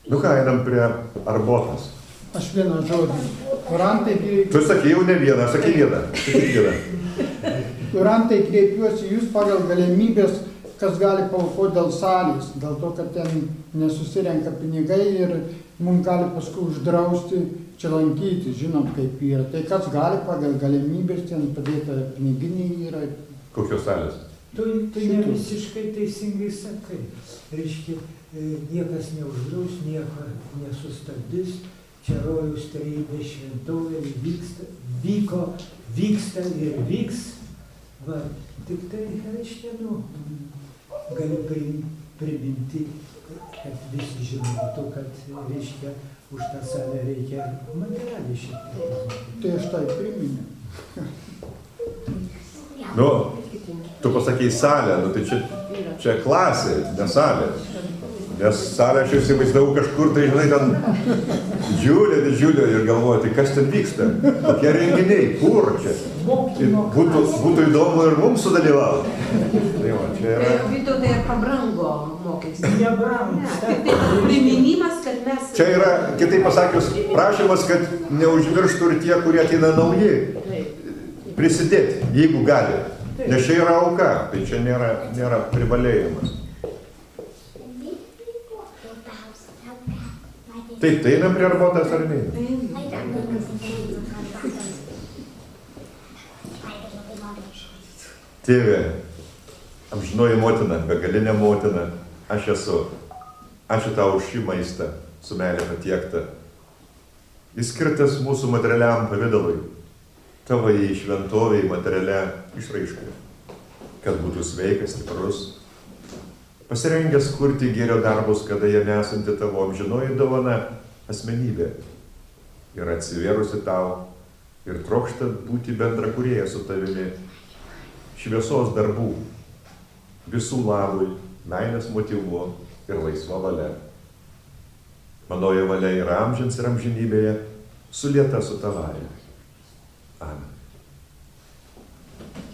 Nu ką, einam prie arbotos. Aš vieną žodį. Kurantai, Tu sakei jau ne vieną, sakei vieną. Sakei vieną. kurantai kreipiuosi jūs pagal galimybės, kas gali paaukoti dėl salės, dėl to, kad ten nesusirenka pinigai ir mums gali paskui uždrausti čia lankyti, žinom kaip yra. Tai kas gali pagal galimybės, ten padėta piniginiai yra. Kokios salės? Tu, tu ne visiškai teisingai sakai. Reiškia, niekas neuždraus, nieko nesustabdys. Čia rojaus trejybės šventovė vyksta, vyko, vyksta ir vyks. Va, tik tai, reiškia, nu, galiu priminti, kad visi žinotų, kad, reiškia, už tą salę reikia materialiai šitą. Tai aš tai priminiu. Nu, tu pasakei salę, nu tai čia, čia klasė, ne salė. Nes salę aš įsivaizdavau kažkur, tai žinai, ten didžiulė, didžiulė ir galvoju, tai kas ten vyksta? Kokie renginiai, kur čia? Būtų, būtų įdomu ir mums sudalyvauti. Tai va, čia yra... Vytautai ir pabrango mokestis. Nebrango. Ne, tik tai priminimas, kad mes... Čia yra, kitaip pasakius, prašymas, kad neužmirštų ir tie, kurie ateina nauji. Prisidėti, jeigu gali. Nes čia yra auka, tai čia nėra, nėra privalėjimas. Taip, tai einam prie arbotos ar ne? Tėve, amžinoji motina, begalinė motina, aš esu. Ačiū tau už šį maistą, su meilė patiektą. Jis skirtas mūsų materialiam pavydalui, tavo į šventoviai materialia išraiškai, kad būtų sveikas, stiprus, pasirengęs kurti gėrio darbus, kada jame esanti tavo amžinoji dovana asmenybė yra atsivėrusi tau ir trokšta būti bendra kūrėja su tavimi šviesos darbų, visų labui, meilės motyvu ir laisva valia. Manoji valia yra amžins ir amžinybėje, sulieta su tavaja. Amen.